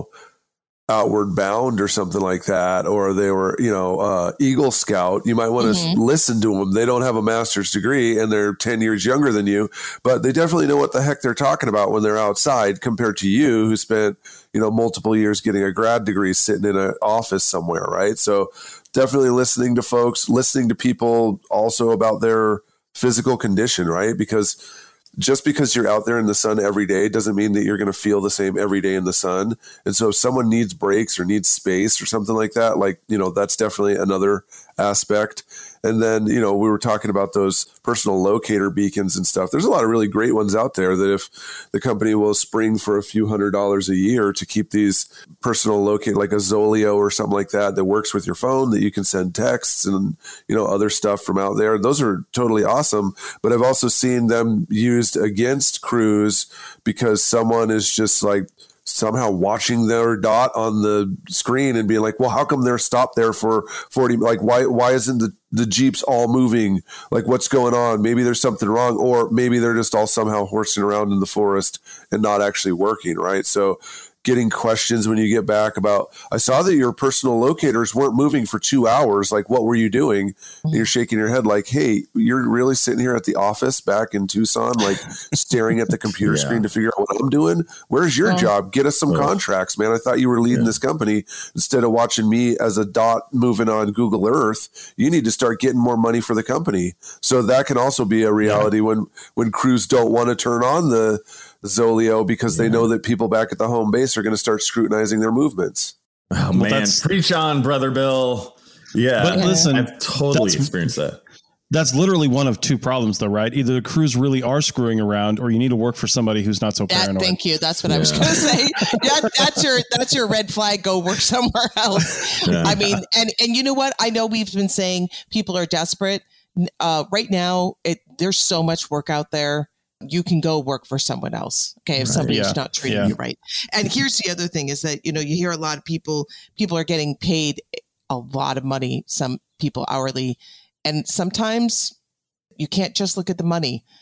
Speaker 4: Outward Bound or something like that, or they were, Eagle Scout, you might want to listen to them. They don't have a master's degree and they're 10 years younger than you, but they definitely know what the heck they're talking about when they're outside, compared to you who spent, multiple years getting a grad degree sitting in an office somewhere. Right. So definitely listening to folks, listening to people also about their physical condition, right? Because just because you're out there in the sun every day doesn't mean that you're going to feel the same every day in the sun. And so if someone needs breaks or needs space or something like that, that's definitely another aspect. And then, we were talking about those personal locator beacons and stuff. There's a lot of really great ones out there that if the company will spring for a few $100s a year to keep these personal locate, like a Zoleo or something like that works with your phone, that you can send texts and, other stuff from out there. Those are totally awesome. But I've also seen them used against crews because someone is just like somehow watching their dot on the screen and being like, well, how come they're stopped there for 40? Like, why isn't the Jeeps all moving? Like, what's going on? Maybe there's something wrong, or maybe they're just all somehow horsing around in the forest and not actually working. Right. So getting questions when you get back about, I saw that your personal locators weren't moving for 2 hours. Like, what were you doing? And you're shaking your head like, hey, you're really sitting here at the office back in Tucson, like staring at the computer screen to figure out what I'm doing. Where's your job? Get us some contracts, man. I thought you were leading this company instead of watching me as a dot moving on Google Earth. You need to start getting more money for the company. So that can also be a reality when crews don't want to turn on the Zoleo because they know that people back at the home base are going to start scrutinizing their movements.
Speaker 6: Oh, man. Preach on, Brother Bill. Yeah.
Speaker 3: But listen,
Speaker 6: I've totally experienced that.
Speaker 3: That's literally one of two problems, though, right? Either the crews really are screwing around, or you need to work for somebody who's not so paranoid.
Speaker 5: Thank you. That's what I was going to say. That's your red flag. Go work somewhere else. Yeah. I mean, and you know what? I know we've been saying people are desperate. Right now, there's so much work out there. You can go work for someone else. Okay. If somebody's not treating you right. And here's the other thing is that, you hear a lot of people are getting paid a lot of money, some people hourly. And sometimes you can't just look at the money.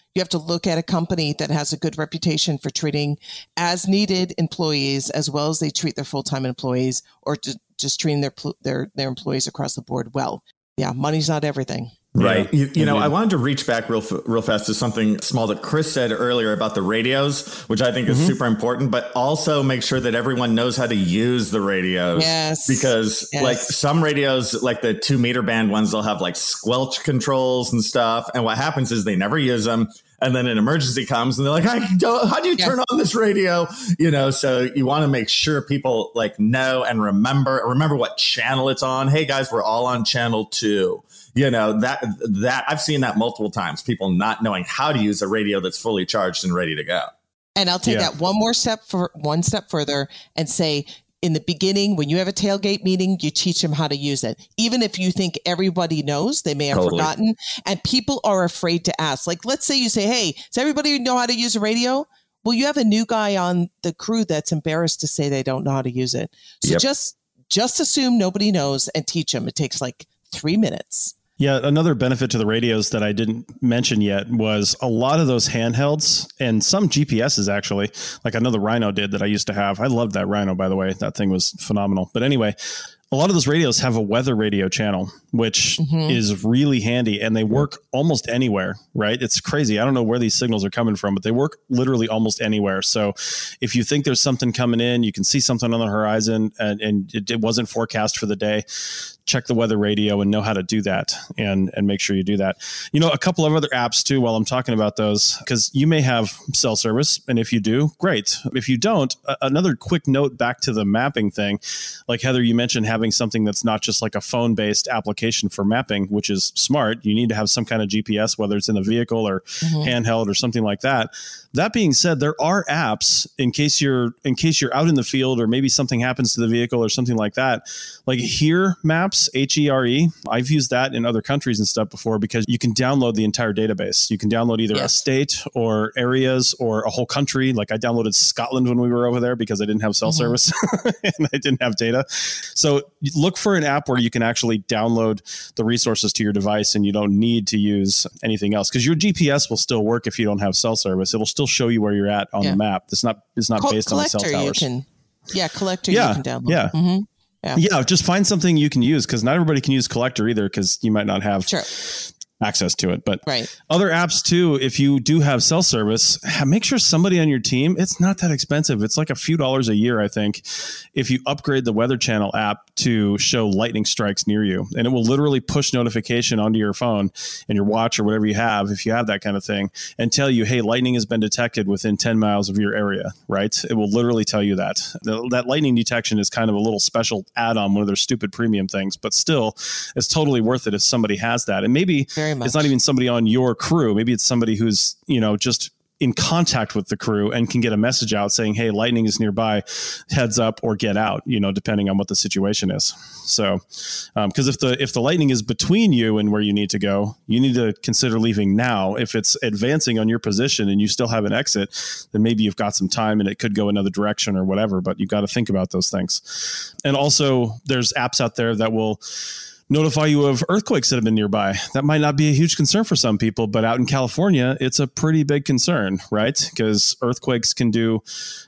Speaker 5: You have to look at a company that has a good reputation for treating as needed employees as well as they treat their full-time employees, or just treating their employees across the board well. Yeah, money's not everything.
Speaker 6: Right. You know, I wanted to reach back real fast to something small that Chris said earlier about the radios, which I think is super important, but also make sure that everyone knows how to use the radios.
Speaker 5: Yes.
Speaker 6: Because like some radios, like the 2-meter band ones, they'll have like squelch controls and stuff. And what happens is they never use them. And then an emergency comes and they're like, how do you turn on this radio? You know, so you want to make sure people like know and remember what channel it's on. Hey guys, we're all on channel 2. You know, that I've seen that multiple times, people not knowing how to use a radio that's fully charged and ready to go.
Speaker 5: And I'll take that one step further and say, in the beginning, when you have a tailgate meeting, you teach them how to use it. Even if you think everybody knows, they may have forgotten. And people are afraid to ask. Like, let's say you say, hey, does everybody know how to use a radio? Well, you have a new guy on the crew that's embarrassed to say they don't know how to use it. So just assume nobody knows and teach them. It takes like 3 minutes.
Speaker 3: Yeah, another benefit to the radios that I didn't mention yet was a lot of those handhelds and some GPSs actually, like I know the Rhino did that I used to have. I loved that Rhino, by the way. That thing was phenomenal. But anyway, a lot of those radios have a weather radio channel, which is really handy, and they work almost anywhere, right? It's crazy. I don't know where these signals are coming from, but they work literally almost anywhere. So if you think there's something coming in, you can see something on the horizon and it wasn't forecast for the day, check the weather radio and know how to do that and make sure you do that. You know, a couple of other apps too, while I'm talking about those, because you may have cell service. And if you do, great. If you don't, another quick note back to the mapping thing, like Heather, you mentioned having something that's not just like a phone-based application for mapping, which is smart. You need to have some kind of GPS, whether it's in a vehicle or handheld or something like that. That being said, there are apps in case you're out in the field or maybe something happens to the vehicle or something like that, like HERE Maps, HERE. I've used that in other countries and stuff before because you can download the entire database. You can download either a state or areas or a whole country. Like I downloaded Scotland when we were over there because I didn't have cell service and I didn't have data. So look for an app where you can actually download the resources to your device and you don't need to use anything else, because your GPS will still work if you don't have cell service. It'll still show you where you're at on the map. It's not based on the cell towers.
Speaker 5: Collector you can download.
Speaker 3: Yeah, just find something you can use, because not everybody can use Collector either, because you might not have access to it. But other apps too, if you do have cell service, make sure somebody on your team, it's not that expensive. It's like a few dollars a year, I think, if you upgrade the Weather Channel app to show lightning strikes near you. And it will literally push notification onto your phone and your watch or whatever you have, if you have that kind of thing, and tell you, hey, lightning has been detected within 10 miles of your area, right? It will literally tell you that. That lightning detection is kind of a little special add-on, one of their stupid premium things, but still, it's totally worth it if somebody has that. And maybe it's not even somebody on your crew. Maybe it's somebody who's, just in contact with the crew and can get a message out saying, hey, lightning is nearby, heads up or get out, depending on what the situation is. So, because if the lightning is between you and where you need to go, you need to consider leaving now. If it's advancing on your position and you still have an exit, then maybe you've got some time and it could go another direction or whatever, but you've got to think about those things. And also there's apps out there that will notify you of earthquakes that have been nearby. That might not be a huge concern for some people, but out in California, it's a pretty big concern, right? Because earthquakes can do,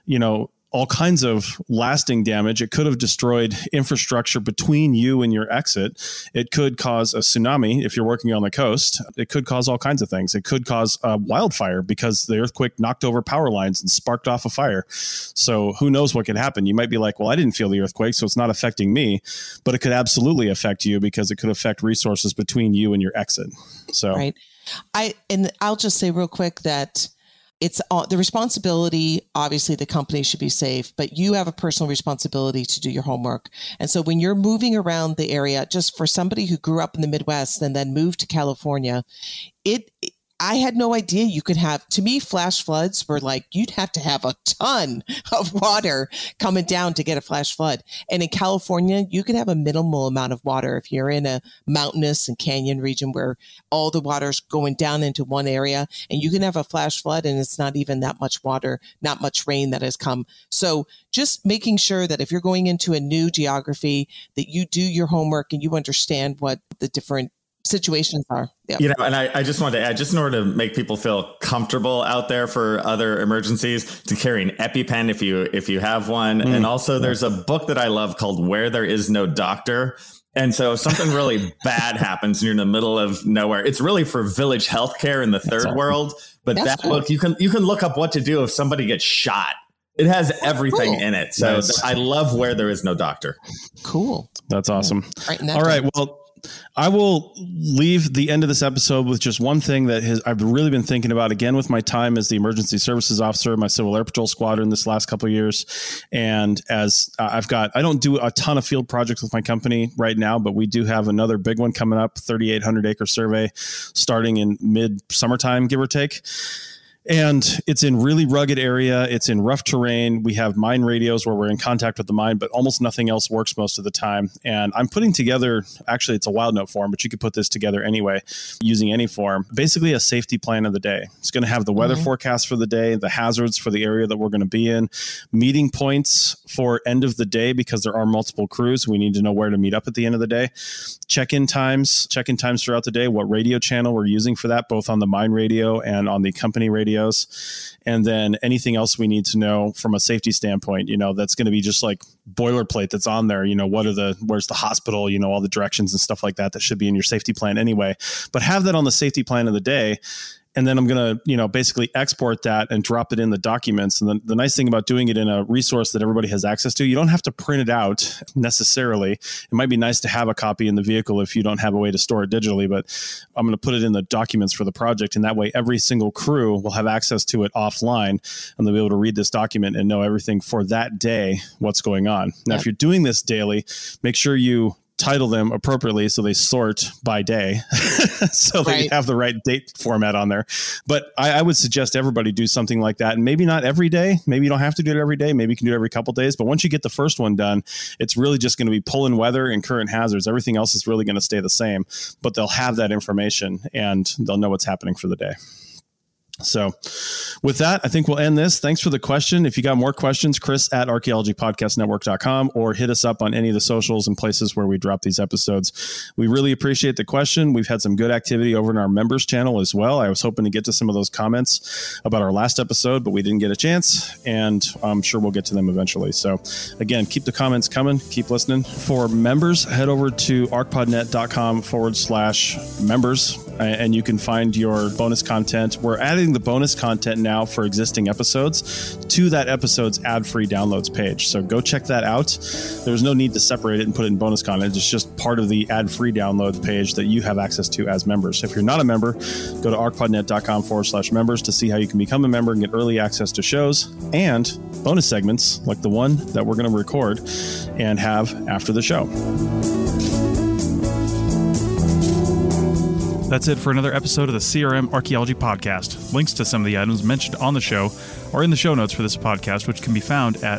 Speaker 3: all kinds of lasting damage. It could have destroyed infrastructure between you and your exit. It could cause a tsunami if you're working on the coast. It could cause all kinds of things. It could cause a wildfire because the earthquake knocked over power lines and sparked off a fire. So who knows what could happen? You might be like, well, I didn't feel the earthquake, so it's not affecting me, but it could absolutely affect you because it could affect resources between you and your exit. So,
Speaker 5: right. I'll just say real quick that it's the responsibility, obviously the company should be safe, but you have a personal responsibility to do your homework. And so when you're moving around the area, just for somebody who grew up in the Midwest and then moved to California, I had no idea you could have, to me, flash floods were like, you'd have to have a ton of water coming down to get a flash flood. And in California, you could have a minimal amount of water if you're in a mountainous and canyon region where all the water's going down into one area, and you can have a flash flood and it's not even that much water, not much rain that has come. So just making sure that if you're going into a new geography, that you do your homework and you understand what the different situations are. Yep.
Speaker 6: You know, and I just wanted to add, just in order to make people feel comfortable out there for other emergencies, to carry an EpiPen if you have one. And also there's a book that I love called Where There Is No Doctor. And so if something really bad happens and you're in the middle of nowhere, it's really for village healthcare in the third world. But that book, you can look up what to do if somebody gets shot. It has everything in it. So I love Where There Is No Doctor.
Speaker 5: Cool.
Speaker 3: That's awesome. All right. Well, I will leave the end of this episode with just one thing that I've really been thinking about, again, with my time as the emergency services officer, my Civil Air Patrol squadron this last couple of years. And as I don't do a ton of field projects with my company right now, but we do have another big one coming up, 3,800 acre survey starting in mid summertime, give or take. And it's in really rugged area. It's in rough terrain. We have mine radios where we're in contact with the mine, but almost nothing else works most of the time. And I'm putting together, actually it's a WildNote form, but you could put this together anyway using any form, basically a safety plan of the day. It's going to have the weather forecast for the day, the hazards for the area that we're going to be in, meeting points for end of the day, because there are multiple crews. We need to know where to meet up at the end of the day. Check-in times throughout the day, what radio channel we're using for that, both on the mine radio and on the company radio. And then anything else we need to know from a safety standpoint, that's going to be just like boilerplate that's on there. Where's the hospital, all the directions and stuff like that should be in your safety plan anyway, but have that on the safety plan of the day. And then I'm going to, basically export that and drop it in the documents. And then the nice thing about doing it in a resource that everybody has access to, you don't have to print it out necessarily. It might be nice to have a copy in the vehicle if you don't have a way to store it digitally, but I'm going to put it in the documents for the project. And that way, every single crew will have access to it offline, and they'll be able to read this document and know everything for that day, what's going on. Now, if you're doing this daily, make sure you title them appropriately so they sort by day so they have the right date format on there. But I would suggest everybody do something like that, and maybe not every day. Maybe you don't have to do it every day. Maybe you can do it every couple of days. But once you get the first one done, it's really just going to be pulling weather and current hazards. Everything else is really going to stay the same, but they'll have that information and they'll know what's happening for the day. So with that, I think we'll end this. Thanks for the question. If you got more questions, chris@archaeologypodcastnetwork.com, or hit us up on any of the socials and places where we drop these episodes. We really appreciate the question. We've had some good activity over in our members channel as well. I was hoping to get to some of those comments about our last episode, but we didn't get a chance, and I'm sure we'll get to them eventually. So again, keep the comments coming. Keep listening. For members, head over to arcpodnet.com/members, and you can find your bonus content. We're adding the bonus content now for existing episodes to that episode's ad-free downloads page. So go check that out. There's no need to separate it and put it in bonus content. It's just part of the ad-free download page that you have access to as members. So if you're not a member, go to arcpodnet.com/members to see how you can become a member and get early access to shows and bonus segments like the one that we're going to record and have after the show.
Speaker 7: That's it for another episode of the CRM Archaeology Podcast. Links to some of the items mentioned on the show are in the show notes for this podcast, which can be found at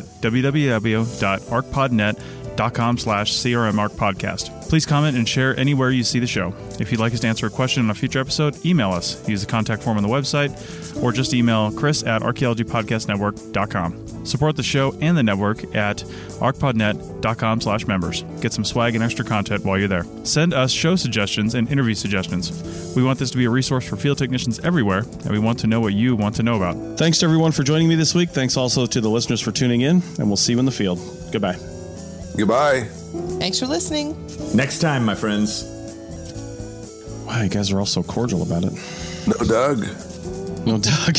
Speaker 7: www.arcpodnet.com/CRMArcPodcast. Please comment and share anywhere you see the show. If you'd like us to answer a question on a future episode, email us. Use the contact form on the website, or just email chris@archaeologypodcastnetwork.com. Support the show and the network at arcpodnet.com/members. Get some swag and extra content while you're there. Send us show suggestions and interview suggestions. We want this to be a resource for field technicians everywhere, and we want to know what you want to know about.
Speaker 3: Thanks to everyone for joining me this week. Thanks also to the listeners for tuning in, and we'll see you in the field. Goodbye.
Speaker 4: Goodbye.
Speaker 5: Thanks for listening.
Speaker 6: Next time, my friends.
Speaker 3: Wow, you guys are all so cordial about it.
Speaker 4: No Doug.
Speaker 3: No Doug.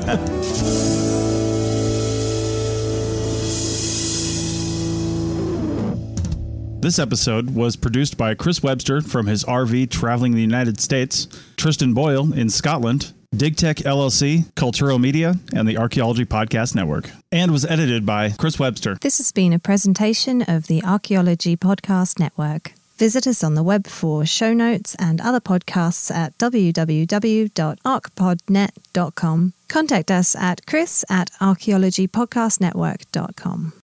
Speaker 3: This episode was produced by Chris Webster from his RV traveling the United States, Tristan Boyle in Scotland, DigTech LLC, Cultural Media, and the Archaeology Podcast Network, and was edited by Chris Webster.
Speaker 2: This has been a presentation of the Archaeology Podcast Network. Visit us on the web for show notes and other podcasts at www.arcpodnet.com. Contact us at chris@archaeologypodcastnetwork.com.